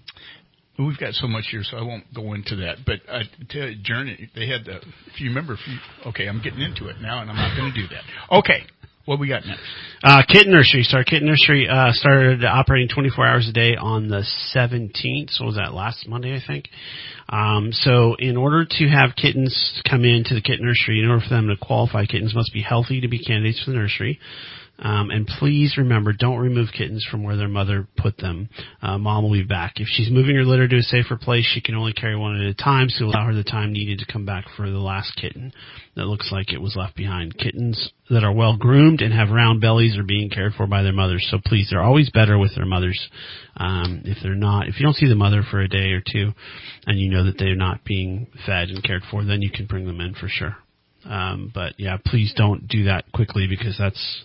We've got so much here, so I won't go into that. But I tell you, Journey, they had the, if you remember, if you, okay, I'm getting into it now, and I'm not going to do that. Okay. What we got next? Uh, Kitten Nursery. Sorry, Kitten Nursery uh, started operating twenty-four hours a day on the seventeenth. So was that last Monday, I think? Um, so in order to have kittens come into the Kitten Nursery, in order for them to qualify, kittens must be healthy to be candidates for the nursery. Um, and please remember, don't remove kittens from where their mother put them. Uh, Mom will be back. If she's moving her litter to a safer place, she can only carry one at a time, so allow her the time needed to come back for the last kitten that looks like it was left behind. Kittens that are well groomed and have round bellies are being cared for by their mothers. So please, they're always better with their mothers. Um, if they're not, if you don't see the mother for a day or two, and you know that they're not being fed and cared for, then you can bring them in for sure. Um, but yeah, please don't do that quickly because that's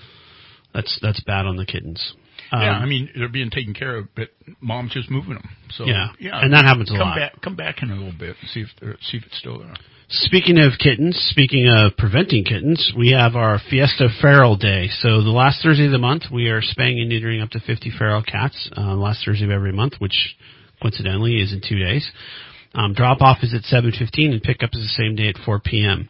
That's that's bad on the kittens. Um, yeah, I mean they're being taken care of, but Mom's just moving them. So yeah, yeah, and that happens a come lot. Back, come back in a little bit and see if they're, see if it's still there. Speaking of kittens, speaking of preventing kittens, we have our Fiesta Feral Day. So the last Thursday of the month, we are spaying and neutering up to fifty feral cats. Uh, last Thursday of every month, which coincidentally is in two days. Um, drop off is at seven fifteen, and pickup is the same day at four p.m.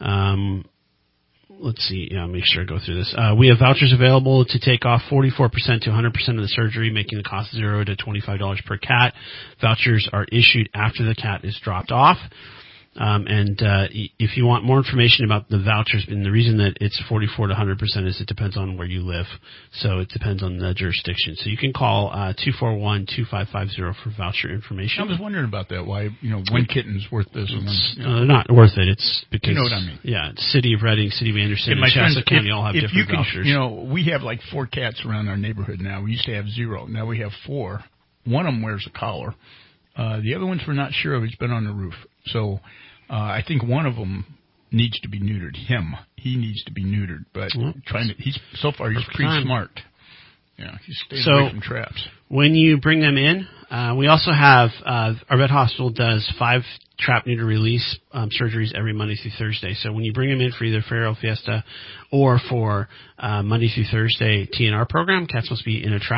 Um, Let's see. Yeah, I'll make sure I go through this. Uh, we have vouchers available to take off forty-four percent to one hundred percent of the surgery, making the cost zero to twenty-five dollars per cat. Vouchers are issued after the cat is dropped off. Um, and uh, if you want more information about the vouchers, and the reason that it's forty-four to one hundred percent is it depends on where you live. So it depends on the jurisdiction. So you can call uh, two four one, two five five zero for voucher information. I was wondering about that. Why, you know, one kitten's worth this and one, you know. uh, not worth it. It's because, you know what I mean. Yeah, City of Reading, City of Anderson, and and Shasta friends, County if, all have if different you can, vouchers. You know, we have like four cats around our neighborhood now. We used to have zero. Now we have four. One of them wears a collar. Uh, the other ones we're not sure of. He's been on the roof. So uh, I think one of them needs to be neutered. Him. He needs to be neutered. But well, trying to, he's so far he's pretty time. smart. Yeah, he's staying so, away from traps. When you bring them in, uh, we also have, uh, our vet hospital does five trap neuter release um, surgeries every Monday through Thursday. So when you bring them in for either Feral Fiesta or for uh, Monday through Thursday T N R program, cats must be in a trap.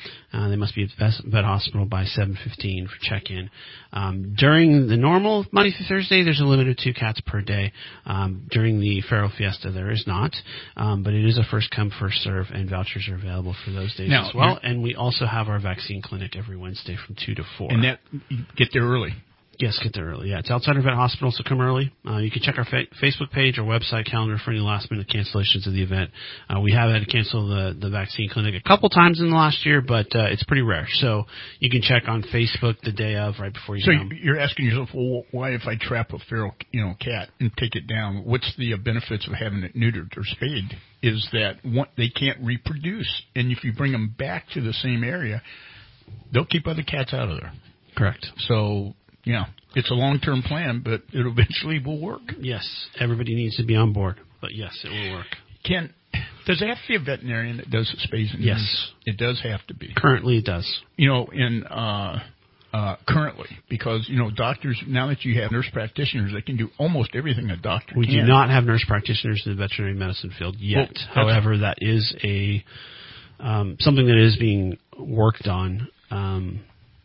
Uh, they must be at the vet hospital by seven fifteen for check-in. Um, during the normal Monday through Thursday, there's a limit of two cats per day. Um, during the Feral Fiesta, there is not, um, but it is a first-come, first-serve, and vouchers are available for those days now, as well. And we also have our vaccine clinic every Wednesday from two to four. And that get there early. Yes, get there early. Yeah, it's outside our vet hospital, so come early. Uh, you can check our fa- Facebook page or website calendar for any last-minute cancellations of the event. Uh, we have had to cancel the, the vaccine clinic a couple times in the last year, but uh, it's pretty rare. So you can check on Facebook the day of, right before you so come. So you're asking yourself, well, why if I trap a feral, you know, cat and take it down, what's the benefits of having it neutered or spayed? Is that one, they can't reproduce, and if you bring them back to the same area, they'll keep other cats out of there. Correct. So... yeah, it's a long-term plan, but it eventually will work. Yes, everybody needs to be on board, but yes, it will work. Ken, does it have to be a veterinarian that does spays and yes. neuters? It does have to be. Currently, it does. You know, in uh, uh, currently, because, you know, doctors, now that you have nurse practitioners, they can do almost everything a doctor we can. We do not have nurse practitioners in the veterinary medicine field yet. Well, however, that is a um, something that is being worked on. Um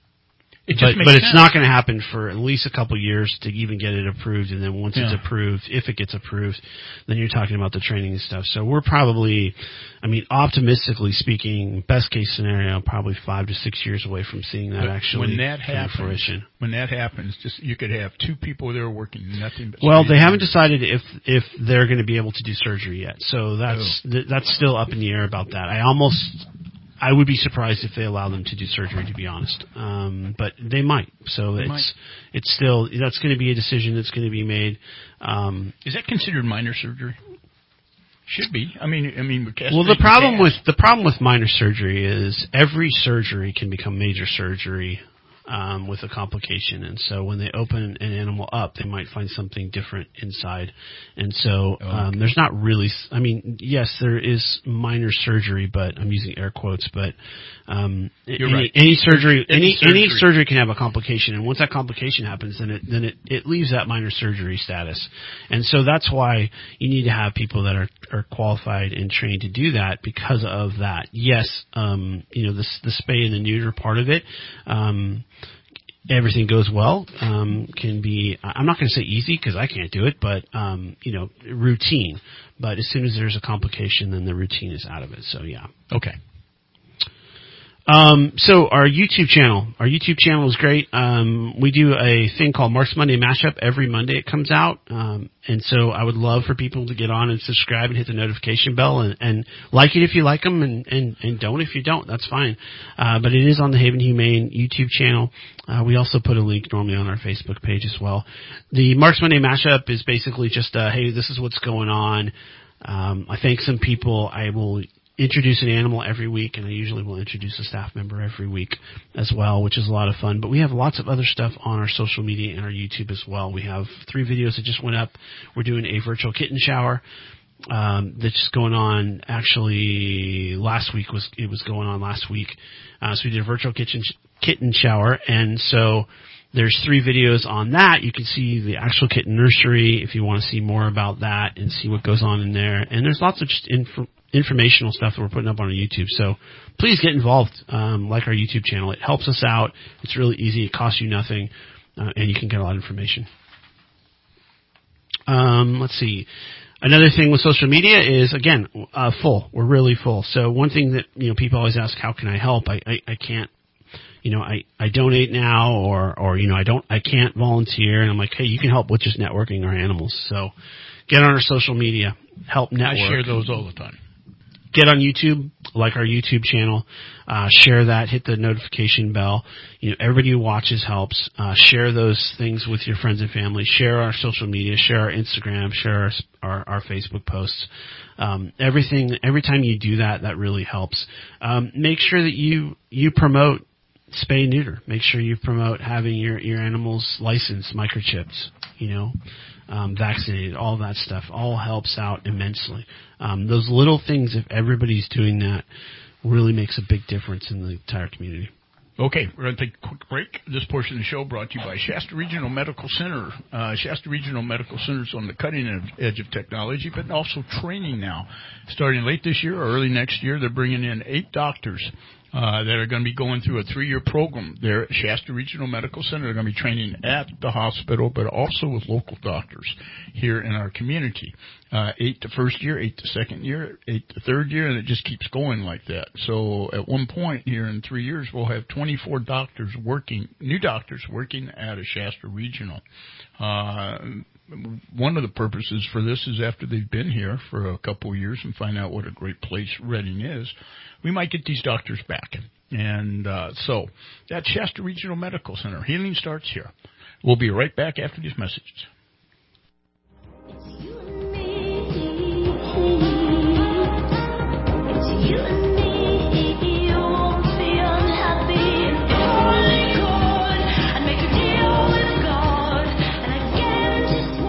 It but, just makes but it's sense. not going to happen for at least a couple of years to even get it approved, and then once yeah. it's approved, if it gets approved, then you're talking about the training and stuff. So we're probably, I mean, optimistically speaking, best case scenario, probably five to six years away from seeing that but actually when that come happens, to fruition. When that happens, just you could have two people there working nothing but. Well, they haven't decided if if they're going to be able to do surgery yet, so that's oh. th- that's still up in the air about that. I almost. I would be surprised if they allow them to do surgery, to be honest. Um, but they might. So they it's might. it's still that's going to be a decision that's going to be made. Um, Is that considered minor surgery? Should be. I mean, I mean. Well, the problem with the problem with minor surgery is every surgery can become major surgery. Um, with a complication, and so when they open an animal up, they might find something different inside, and so um, okay. there's not really. I mean, yes, there is minor surgery, but I'm using air quotes. But um, You're any, right. any surgery, any, any surgery. any surgery can have a complication, and once that complication happens, then it then it, it leaves that minor surgery status, and so that's why you need to have people that are are qualified and trained to do that because of that. Yes, um, you know, the the spay and the neuter part of it. Um, Everything goes well, um, can be, I'm not going to say easy because I can't do it, but, um, you know, routine. But as soon as there's a complication, then the routine is out of it. So, yeah. Okay. Um, so our YouTube channel, our YouTube channel is great. Um, we do a thing called Mark's Monday Mashup every Monday. It comes out. Um, and so I would love for people to get on and subscribe and hit the notification bell and, and like it if you like them and, and, and don't if you don't. That's fine. Uh, but it is on the Haven Humane YouTube channel. Uh, we also put a link normally on our Facebook page as well. The Mark's Monday Mashup is basically just, uh, hey, this is what's going on. Um, I thank some people. I will introduce an animal every week, and I usually will introduce a staff member every week as well, which is a lot of fun. But we have lots of other stuff on our social media and our YouTube as well. We have three videos that just went up. We're doing a virtual kitten shower um, that's going on. Actually, last week was it was going on last week. Uh, so we did a virtual kitchen kitten shower, and so there's three videos on that. You can see the actual kitten nursery if you want to see more about that and see what goes on in there. And there's lots of just info. informational stuff that we're putting up on our YouTube. So please get involved, um, like our YouTube channel. It helps us out. It's really easy. It costs you nothing, uh, and you can get a lot of information. Um, let's see. Another thing with social media is, again, uh, full. We're really full. So one thing that, you know, people always ask, how can I help? I, I, I can't, you know, I, I donate now or, or, you know, I don't, I can't volunteer. And I'm like, hey, you can help with just networking our animals. So get on our social media, help network. I share those all the time. Get on YouTube, like our YouTube channel, uh, share that, hit the notification bell. You know, everybody who watches helps. Uh, share those things with your friends and family. Share our social media, share our Instagram, share our, our, our Facebook posts. Um, everything, every time you do that, that really helps. Um, make sure that you, you promote spay and neuter. Make sure you promote having your, your animals licensed, microchipped, you know, um, vaccinated, all that stuff. All helps out immensely. Um, those little things, if everybody's doing that, really makes a big difference in the entire community. Okay, we're going to take a quick break. This portion of the show brought to you by Shasta Regional Medical Center. Uh, Shasta Regional Medical Center is on the cutting edge of technology, but also training now. Starting late this year or early next year, they're bringing in eight doctors uh, that are going to be going through a three-year program there at Shasta Regional Medical Center. They're going to be training at the hospital, but also with local doctors here in our community. Uh, eight to first year, eight to second year, eight to third year, and it just keeps going like that. So at one point here in three years, we'll have twenty-four doctors working, new doctors working at a Shasta Regional. Uh, one of the purposes for this is after they've been here for a couple of years and find out what a great place Reading is, we might get these doctors back. And uh, so that's Shasta Regional Medical Center. Healing starts here. We'll be right back after these messages. It's you and me, you won't be unhappy if you only could. I'd make a deal with God, and I guarantee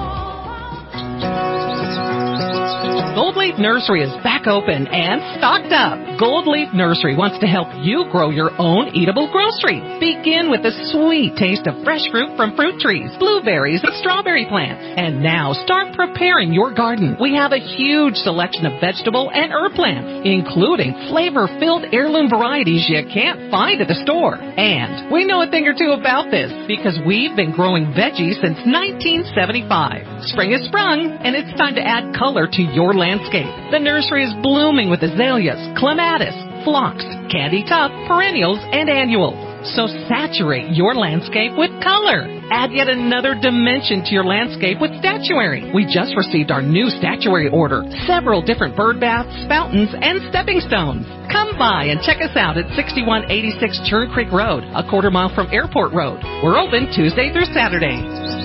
Gold Leaf Nursery is back open and stocked up. Gold Leaf Nursery wants to help you grow your own eatable groceries. Begin with the sweet taste of fresh fruit from fruit trees, blueberries, and strawberry plants. And now start preparing your garden. We have a huge selection of vegetable and herb plants, including flavor-filled heirloom varieties you can't find at the store. And we know a thing or two about this because we've been growing veggies since nineteen seventy-five. Spring has sprung, and it's time to add color to your landscape. The nursery is blooming with azaleas, clematis, phlox, candy tuft, perennials, and annuals. So saturate your landscape with color. Add yet another dimension to your landscape with statuary. We just received our new statuary order. Several different bird baths, fountains, and stepping stones. Come by and check us out at sixty-one eighty-six Churn Creek Road, a quarter mile from Airport Road. We're open Tuesday through Saturday.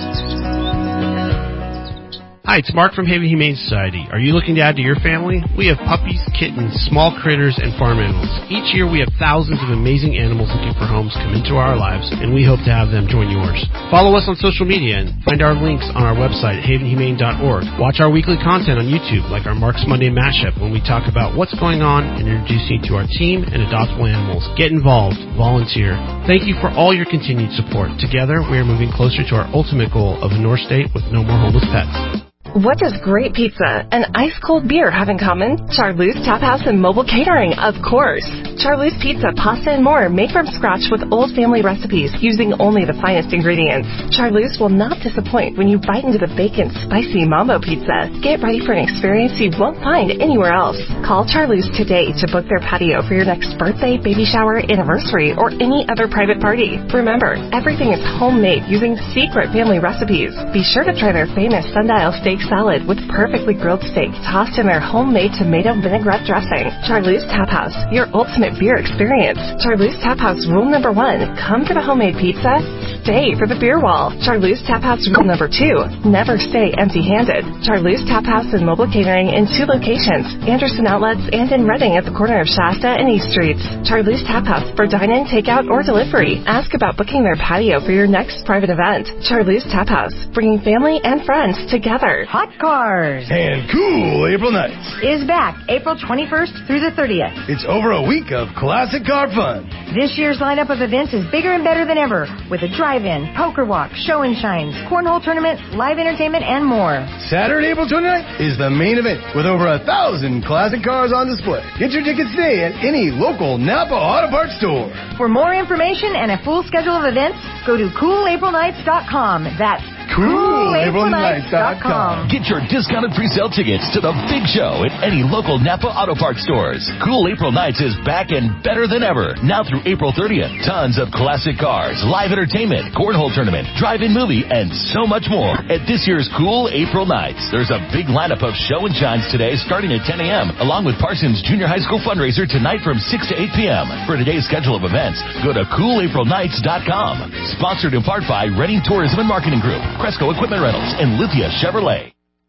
Hi, it's Mark from Haven Humane Society. Are you looking to add to your family? We have puppies, kittens, small critters, and farm animals. Each year we have thousands of amazing animals looking for homes come into our lives, and we hope to have them join yours. Follow us on social media and find our links on our website at haven humane dot org. Watch our weekly content on YouTube, like our Mark's Monday Mashup, when we talk about what's going on and introduce you to our team and adoptable animals. Get involved. Volunteer. Thank you for all your continued support. Together, we are moving closer to our ultimate goal of a North State with no more homeless pets. What does great pizza and ice-cold beer have in common? Charlie's Tap House and Mobile Catering, of course. Charlie's Pizza, pasta, and more made from scratch with old family recipes using only the finest ingredients. Charlie's will not disappoint when you bite into the bacon, spicy Mambo Pizza. Get ready for an experience you won't find anywhere else. Call Charlie's today to book their patio for your next birthday, baby shower, anniversary, or any other private party. Remember, everything is homemade using secret family recipes. Be sure to try their famous sundial steak salad with perfectly grilled steak tossed in their homemade tomato vinaigrette dressing. Charlie's Tap House, your ultimate beer experience. Charlie's Tap House rule number one, come for the homemade pizza, stay for the beer wall. Charlie's Tap House rule number two, never stay empty-handed. Charlie's Tap House and Mobile Catering in two locations, Anderson Outlets and in Reading at the corner of Shasta and East Streets. Charlie's Tap House for dine-in, takeout, or delivery. Ask about booking their patio for your next private event. Charlie's Tap House, bringing family and friends together. Hot Cars and Cool April Nights is back April twenty-first through the thirtieth. It's over a week of classic car fun. This year's lineup of events is bigger and better than ever, with a drive-in, poker walk, show and shines, cornhole tournament, live entertainment, and more. Saturday, April twenty-ninth is the main event with over a thousand classic cars on display. Get your tickets today at any local Napa Auto Parts store. For more information and a full schedule of events, go to cool april nights dot com. That's cool april nights dot com. Get your discounted pre-sale tickets to the big show at any local Napa Auto Parts stores. Cool April Nights is back and better than ever. Now through April thirtieth. Tons of classic cars, live entertainment, cornhole tournament, drive-in movie, and so much more at this year's Cool April Nights. There's a big lineup of show and shines today starting at ten a.m. along with Parsons Junior High School fundraiser tonight from six to eight p.m. For today's schedule of events, go to cool april nights dot com. Sponsored in part by Reading Tourism and Marketing Group, Cresco Equipment Rentals, and Lithia Chevrolet.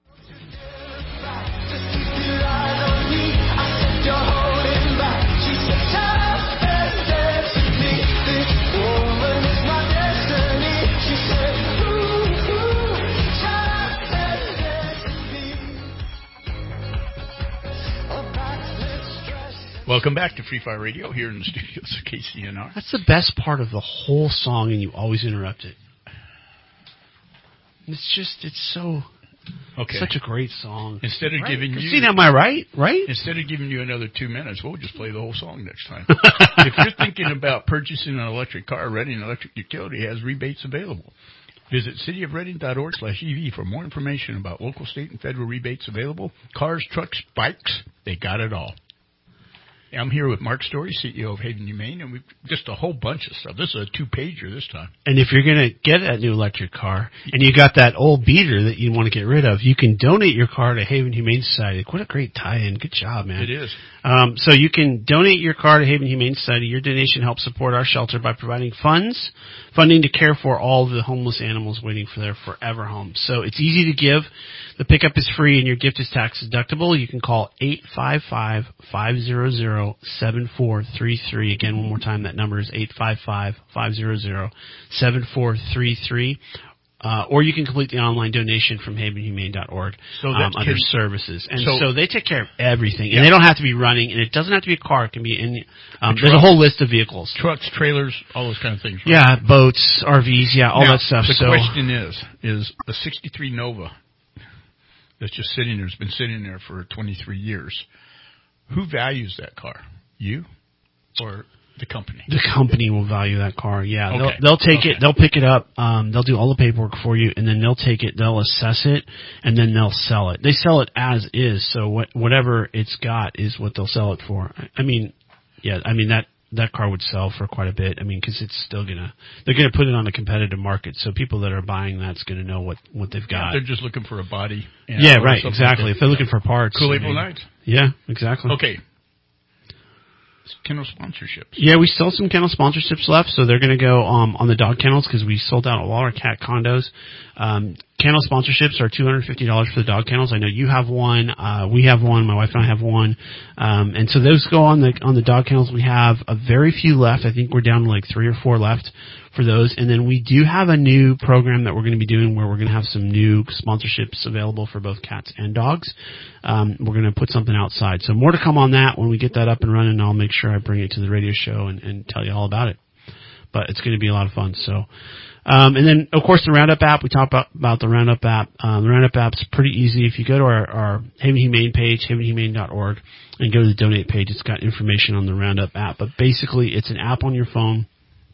Welcome back to Free Fire Radio here in the studios of K C N R. That's the best part of the whole song, and you always interrupt it. It's just, it's so... Okay. Such a great song. Instead of right. giving you... See, am I right? Right? Instead of giving you another two minutes, we'll just play the whole song next time. If you're thinking about purchasing an electric car, Reading Electric Utility has rebates available. Visit cityofreading.org slash EV for more information about local, state, and federal rebates available. Cars, trucks, bikes, they got it all. I'm here with Mark Story, C E O of Haven Humane, and we've just a whole bunch of stuff. This is a two-pager this time. And if you're going to get that new electric car, and you got that old beater that you want to get rid of, you can donate your car to Haven Humane Society. What a great tie-in. Good job, man. It is. Um, so you can donate your car to Haven Humane Society. Your donation helps support our shelter by providing funds, funding to care for all the homeless animals waiting for their forever home. So it's easy to give. The pickup is free, and your gift is tax deductible. You can call eight five five, five hundred, seven four three three. Again, one more time, that number is eight five five, five hundred, seven four three three. Uh, or you can complete the online donation from haven humane dot org so um, under can, services. And so, so they take care of everything. Yeah. And they don't have to be running, and it doesn't have to be a car. It can be in um, trucks, there's a whole list of vehicles. Trucks, trailers, all those kind of things. Right? Yeah, boats, R Vs, yeah, all now, that stuff. The so, question is, is a sixty-three Nova that's just sitting there, has been sitting there for twenty-three years. Who values that car? You or the company? The company will value that car. Yeah, okay. they'll they'll take okay. it, they'll pick it up, um, they'll do all the paperwork for you, and then they'll take it, they'll assess it, and then they'll sell it. They sell it as is, so what whatever it's got is what they'll sell it for. I, I mean, yeah, I mean that. That car would sell for quite a bit. I mean, because it's still gonna, they're gonna put it on a competitive market. So people that are buying that's gonna know what, what they've got. Yeah, they're just looking for a body. And yeah, right, exactly. Like if they're looking for parts. Cool I April mean, Nights. Yeah, exactly. Okay. Kennel sponsorships. Yeah, we still have some kennel sponsorships left, so they're going to go um, on the dog kennels because we sold out all our cat condos. Um, kennel sponsorships are two hundred fifty dollars for the dog kennels. I know you have one. Uh, we have one. My wife and I have one. Um, and so those go on the on the dog kennels. We have a very few left. I think we're down to like three or four left for those. And then we do have a new program that we're going to be doing where we're going to have some new sponsorships available for both cats and dogs. Um, we're going to put something outside. So more to come on that when we get that up and running. I'll make sure I bring it to the radio show and, and tell you all about it. But it's going to be a lot of fun. So, um, and then of course the Roundup app. We talked about, about the Roundup app. Um, the Roundup app's pretty easy. If you go to our, our Haven Humane page, haven humane dot org, and go to the donate page, it's got information on the Roundup app. But basically, it's an app on your phone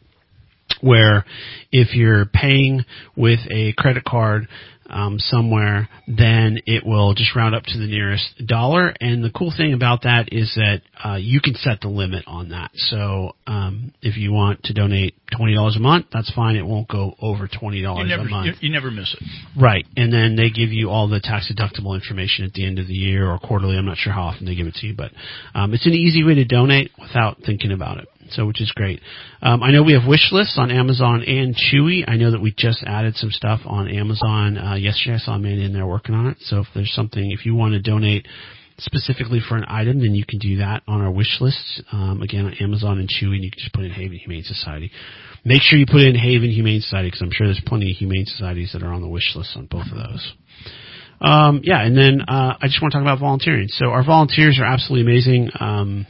where if you're paying with a credit card um, somewhere, then it will just round up to the nearest dollar. And the cool thing about that is that uh, you can set the limit on that. So um, if you want to donate twenty dollars a month, that's fine. It won't go over twenty dollars you never, a month. You, you never miss it. Right. And then they give you all the tax-deductible information at the end of the year or quarterly. I'm not sure how often they give it to you, but um, it's an easy way to donate without thinking about it. So, which is great. Um, I know we have wish lists on Amazon and Chewy. I know that we just added some stuff on Amazon uh, yesterday. I saw a man in there working on it. So if there's something, if you want to donate specifically for an item, then you can do that on our wish list. Um, again, on Amazon and Chewy, and you can just put in Haven Humane Society. Make sure you put in Haven Humane Society because I'm sure there's plenty of humane societies that are on the wish list on both of those. Um, yeah, and then uh, I just want to talk about volunteering. So our volunteers are absolutely amazing. Um,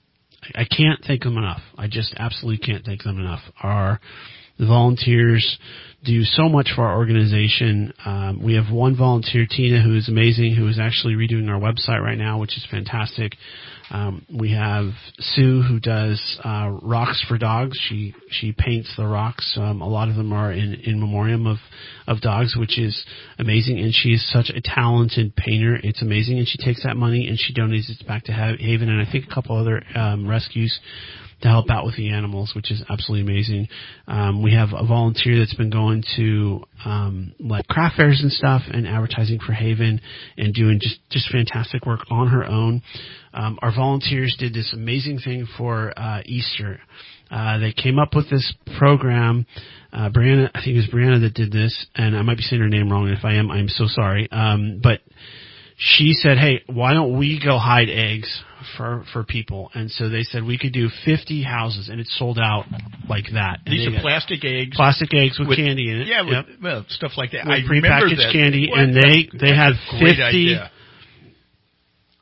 I can't thank them enough. I just absolutely can't thank them enough. Our the volunteers do so much for our organization. Um, we have one volunteer, Tina, who is amazing, who is actually redoing our website right now, which is fantastic. Um, we have Sue, who does uh, rocks for dogs. She she paints the rocks. Um, a lot of them are in, in memoriam of, of dogs, which is amazing. And she is such a talented painter. It's amazing. And she takes that money and she donates it back to Haven and I think a couple other um, rescues to help out with the animals, which is absolutely amazing. Um, we have a volunteer that's been going to um, like craft fairs and stuff and advertising for Haven and doing just, just fantastic work on her own. Um, our volunteers did this amazing thing for uh, Easter. Uh, they came up with this program. Uh, Brianna, I think it was Brianna that did this, and I might be saying her name wrong. If I am, I'm so sorry. Um, but she said, hey, why don't we go hide eggs for for people? And so they said we could do fifty houses, and it sold out like that. And these are plastic eggs. Plastic eggs with, with candy in it. Yeah, with, yep. well, stuff like that. With I prepackaged that. candy, what, and they, they had fifty. Idea.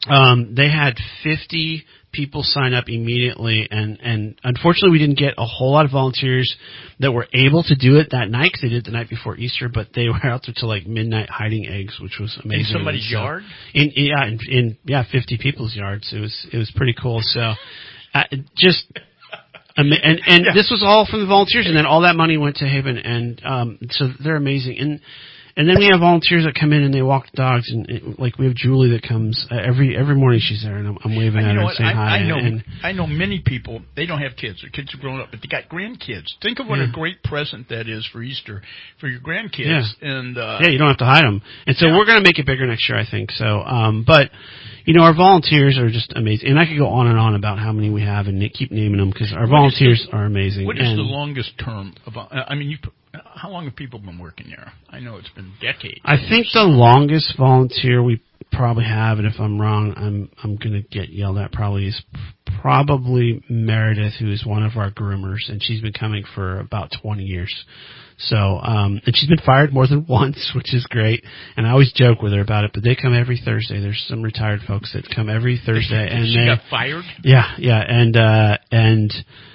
Um, they had fifty people sign up immediately, and, and unfortunately we didn't get a whole lot of volunteers that were able to do it that night because they did it the night before Easter, but they were out there till like midnight hiding eggs, which was amazing. In somebody's so, yard? In, yeah, in, in, yeah, fifty people's yards. It was, it was pretty cool. So, uh, just, and, and this was all from the volunteers, and then all that money went to Haven, and, um, so they're amazing. And, And then we have volunteers that come in and they walk the dogs, and it, like we have Julie that comes uh, every every morning. She's there, and I'm, I'm waving and at you know her what? and saying I, hi. I know and, I know many people. They don't have kids. Their kids are grown up, but they got grandkids. Think of what yeah. a great present that is for Easter for your grandkids. Yeah. And uh, yeah, you don't have to hide them. And so yeah. we're going to make it bigger next year, I think. So, um, but you know, our volunteers are just amazing, and I could go on and on about how many we have and keep naming them because our what volunteers the, are amazing. What is and the longest term of? I mean, you. How long have people been working there? I know it's been decades. I think the longest volunteer we probably have, and if I'm wrong, I'm I'm going to get yelled at probably, is probably Meredith, who is one of our groomers, and she's been coming for about twenty years. So, um, and she's been fired more than once, which is great. And I always joke with her about it, but they come every Thursday. There's some retired folks that come every Thursday, and she they got fired. Yeah, yeah, and uh, and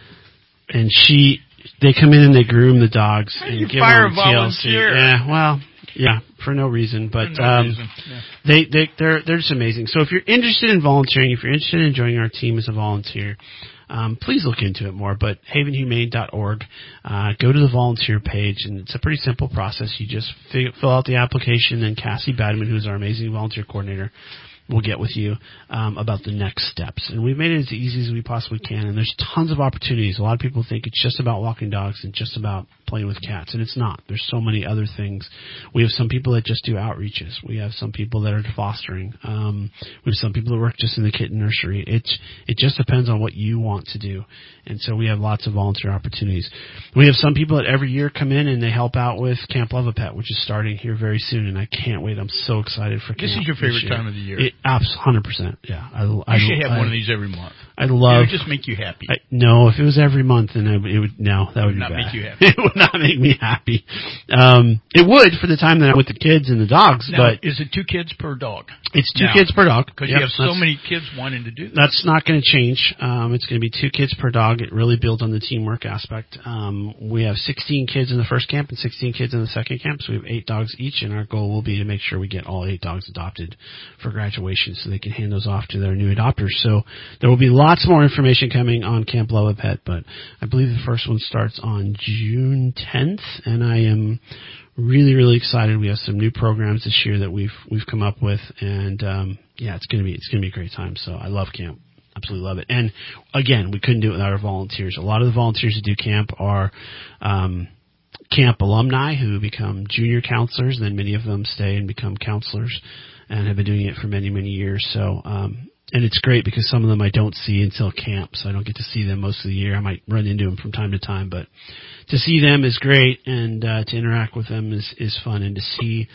and she. They come in and they groom the dogs How and do you give fire them a volunteer? T L C. Yeah, well, yeah, for no reason, but no um, reason. Yeah. they they they're they're just amazing. So if you're interested in volunteering, if you're interested in joining our team as a volunteer, um, please look into it more. But haven humane dot org, uh, go to the volunteer page, and it's a pretty simple process. You just fill, fill out the application, and Cassie Badman, who's our amazing volunteer coordinator, we'll get with you um, about the next steps. And we've made it as easy as we possibly can, and there's tons of opportunities. A lot of people think it's just about walking dogs and just about playing with cats, and it's not. There's so many other things. We have some people that just do outreaches. We have some people that are fostering. Um, we have some people that work just in the kitten nursery. It's, it just depends on what you want to do. And so we have lots of volunteer opportunities. We have some people that every year come in and they help out with Camp Love a Pet, which is starting here very soon, and I can't wait. I'm so excited for Camp. This is your favorite time of the year. It, one hundred percent, yeah. I, you I, should have I, one of these every month. I love. It would just make you happy. I, no, if it was every month, then I, it would. No, that would, would be not bad. make you happy. It would not make me happy. Um, it would for the time that I'm with the kids and the dogs. Now, but is it two kids per dog? It's two now, kids per dog because yep, you have so many kids wanting to do that. That's not going to change. Um, it's going to be two kids per dog. It really builds on the teamwork aspect. Um, we have sixteen kids in the first camp and sixteen kids in the second camp, so we have eight dogs each, and our goal will be to make sure we get all eight dogs adopted for graduation so they can hand those off to their new adopters. So there will be lots more information coming on Camp Love a Pet, but I believe the first one starts on June tenth, and I am really, really excited. We have some new programs this year that we've we've come up with, and um, yeah, it's gonna be it's gonna be a great time. So I love camp, absolutely love it. And again, we couldn't do it without our volunteers. A lot of the volunteers that do camp are um, camp alumni who become junior counselors, and then many of them stay and become counselors, and have been doing it for many, many years. So. Um, And it's great because some of them I don't see until camp, so I don't get to see them most of the year. I might run into them from time to time, but to see them is great, and uh, to interact with them is, is fun, and to see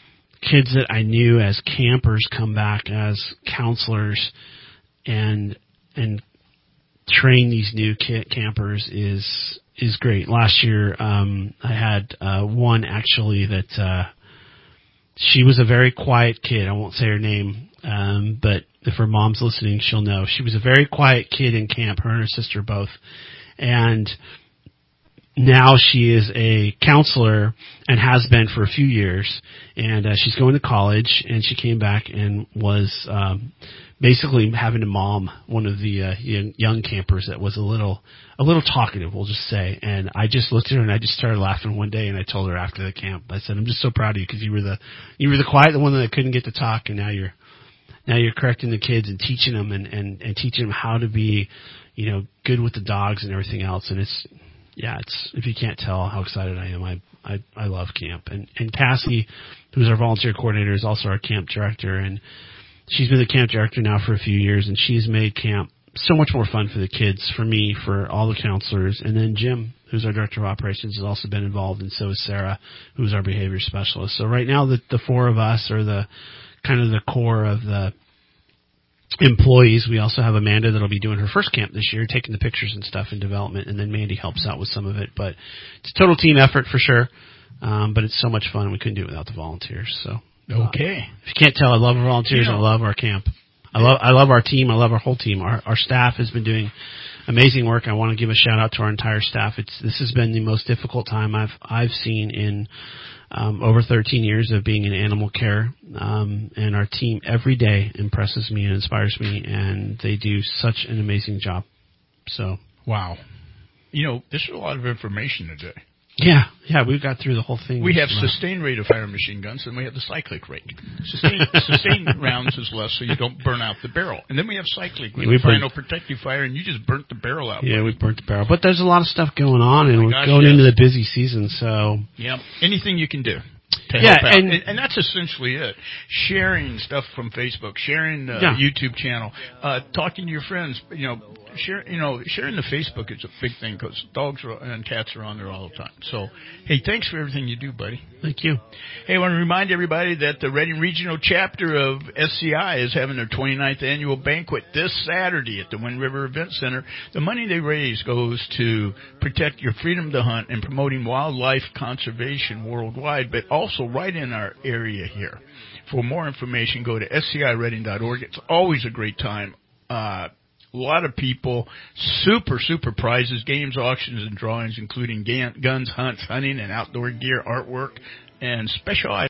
kids that I knew as campers come back as counselors and and train these new kid campers is is great. Last year, um, I had uh, one actually that uh, she was a very quiet kid. I won't say her name, um, but if her mom's listening, she'll know. She was a very quiet kid in camp, her and her sister both. And now she is a counselor and has been for a few years. And uh, she's going to college, and she came back and was um, basically having to mom one of the uh, young, young campers that was a little a little talkative, we'll just say. And I just looked at her and I just started laughing one day, and I told her after the camp, I said, I'm just so proud of you because you were the you were the quiet, the one that couldn't get to talk, and now you're Now you're correcting the kids and teaching them and, and, and teaching them how to be, you know, good with the dogs and everything else. And it's, yeah, it's, if you can't tell how excited I am, I, I, I love camp. And, and Cassie, who's our volunteer coordinator, is also our camp director. And she's been the camp director now for a few years, and she's made camp so much more fun for the kids, for me, for all the counselors. And then Jim, who's our director of operations, has also been involved, and so is Sarah, who's our behavior specialist. So right now the, the four of us are the, kind of the core of the employees. We also have Amanda that'll be doing her first camp this year, taking the pictures and stuff in development, and then Mandy helps out with some of it. But it's a total team effort for sure, um, but it's so much fun. We couldn't do it without the volunteers. So okay. Uh, if you can't tell, I love our volunteers, you know, and I love our camp. I love I love our team. I love our whole team. Our our staff has been doing amazing work. I want to give a shout out to our entire staff. It's this has been the most difficult time I've I've seen in um, over thirteen years of being in animal care. Um, and our team every day impresses me and inspires me, and they do such an amazing job. So wow, you know, this is a lot of information today. Yeah, yeah, we got through the whole thing. We have sustained rate of fire machine guns, and we have the cyclic rate. Sustained, sustained rounds is less, so you don't burn out the barrel. And then we have cyclic, yeah, we final protective fire, and you just burnt the barrel out. Yeah, we burnt the barrel. But there's a lot of stuff going on, and oh we're gosh, going yes. into the busy season, so... Yeah, anything you can do to yeah, help out. And, and, and that's essentially it. Sharing stuff from Facebook, sharing the yeah. YouTube channel, uh, talking to your friends, you know, share, you know, sharing the Facebook is a big thing because dogs are, and cats are on there all the time. So, hey, thanks for everything you do, buddy. Thank you. Hey, I want to remind everybody that the Reading Regional Chapter of S C I is having their twenty-ninth annual banquet this Saturday at the Wind River Event Center. The money they raise goes to protect your freedom to hunt and promoting wildlife conservation worldwide, but also right in our area here. For more information, go to S C I reading dot org. It's always a great time. Uh, a lot of people, super, super prizes, games, auctions, and drawings, including guns, hunts, hunting, and outdoor gear, artwork, and special items.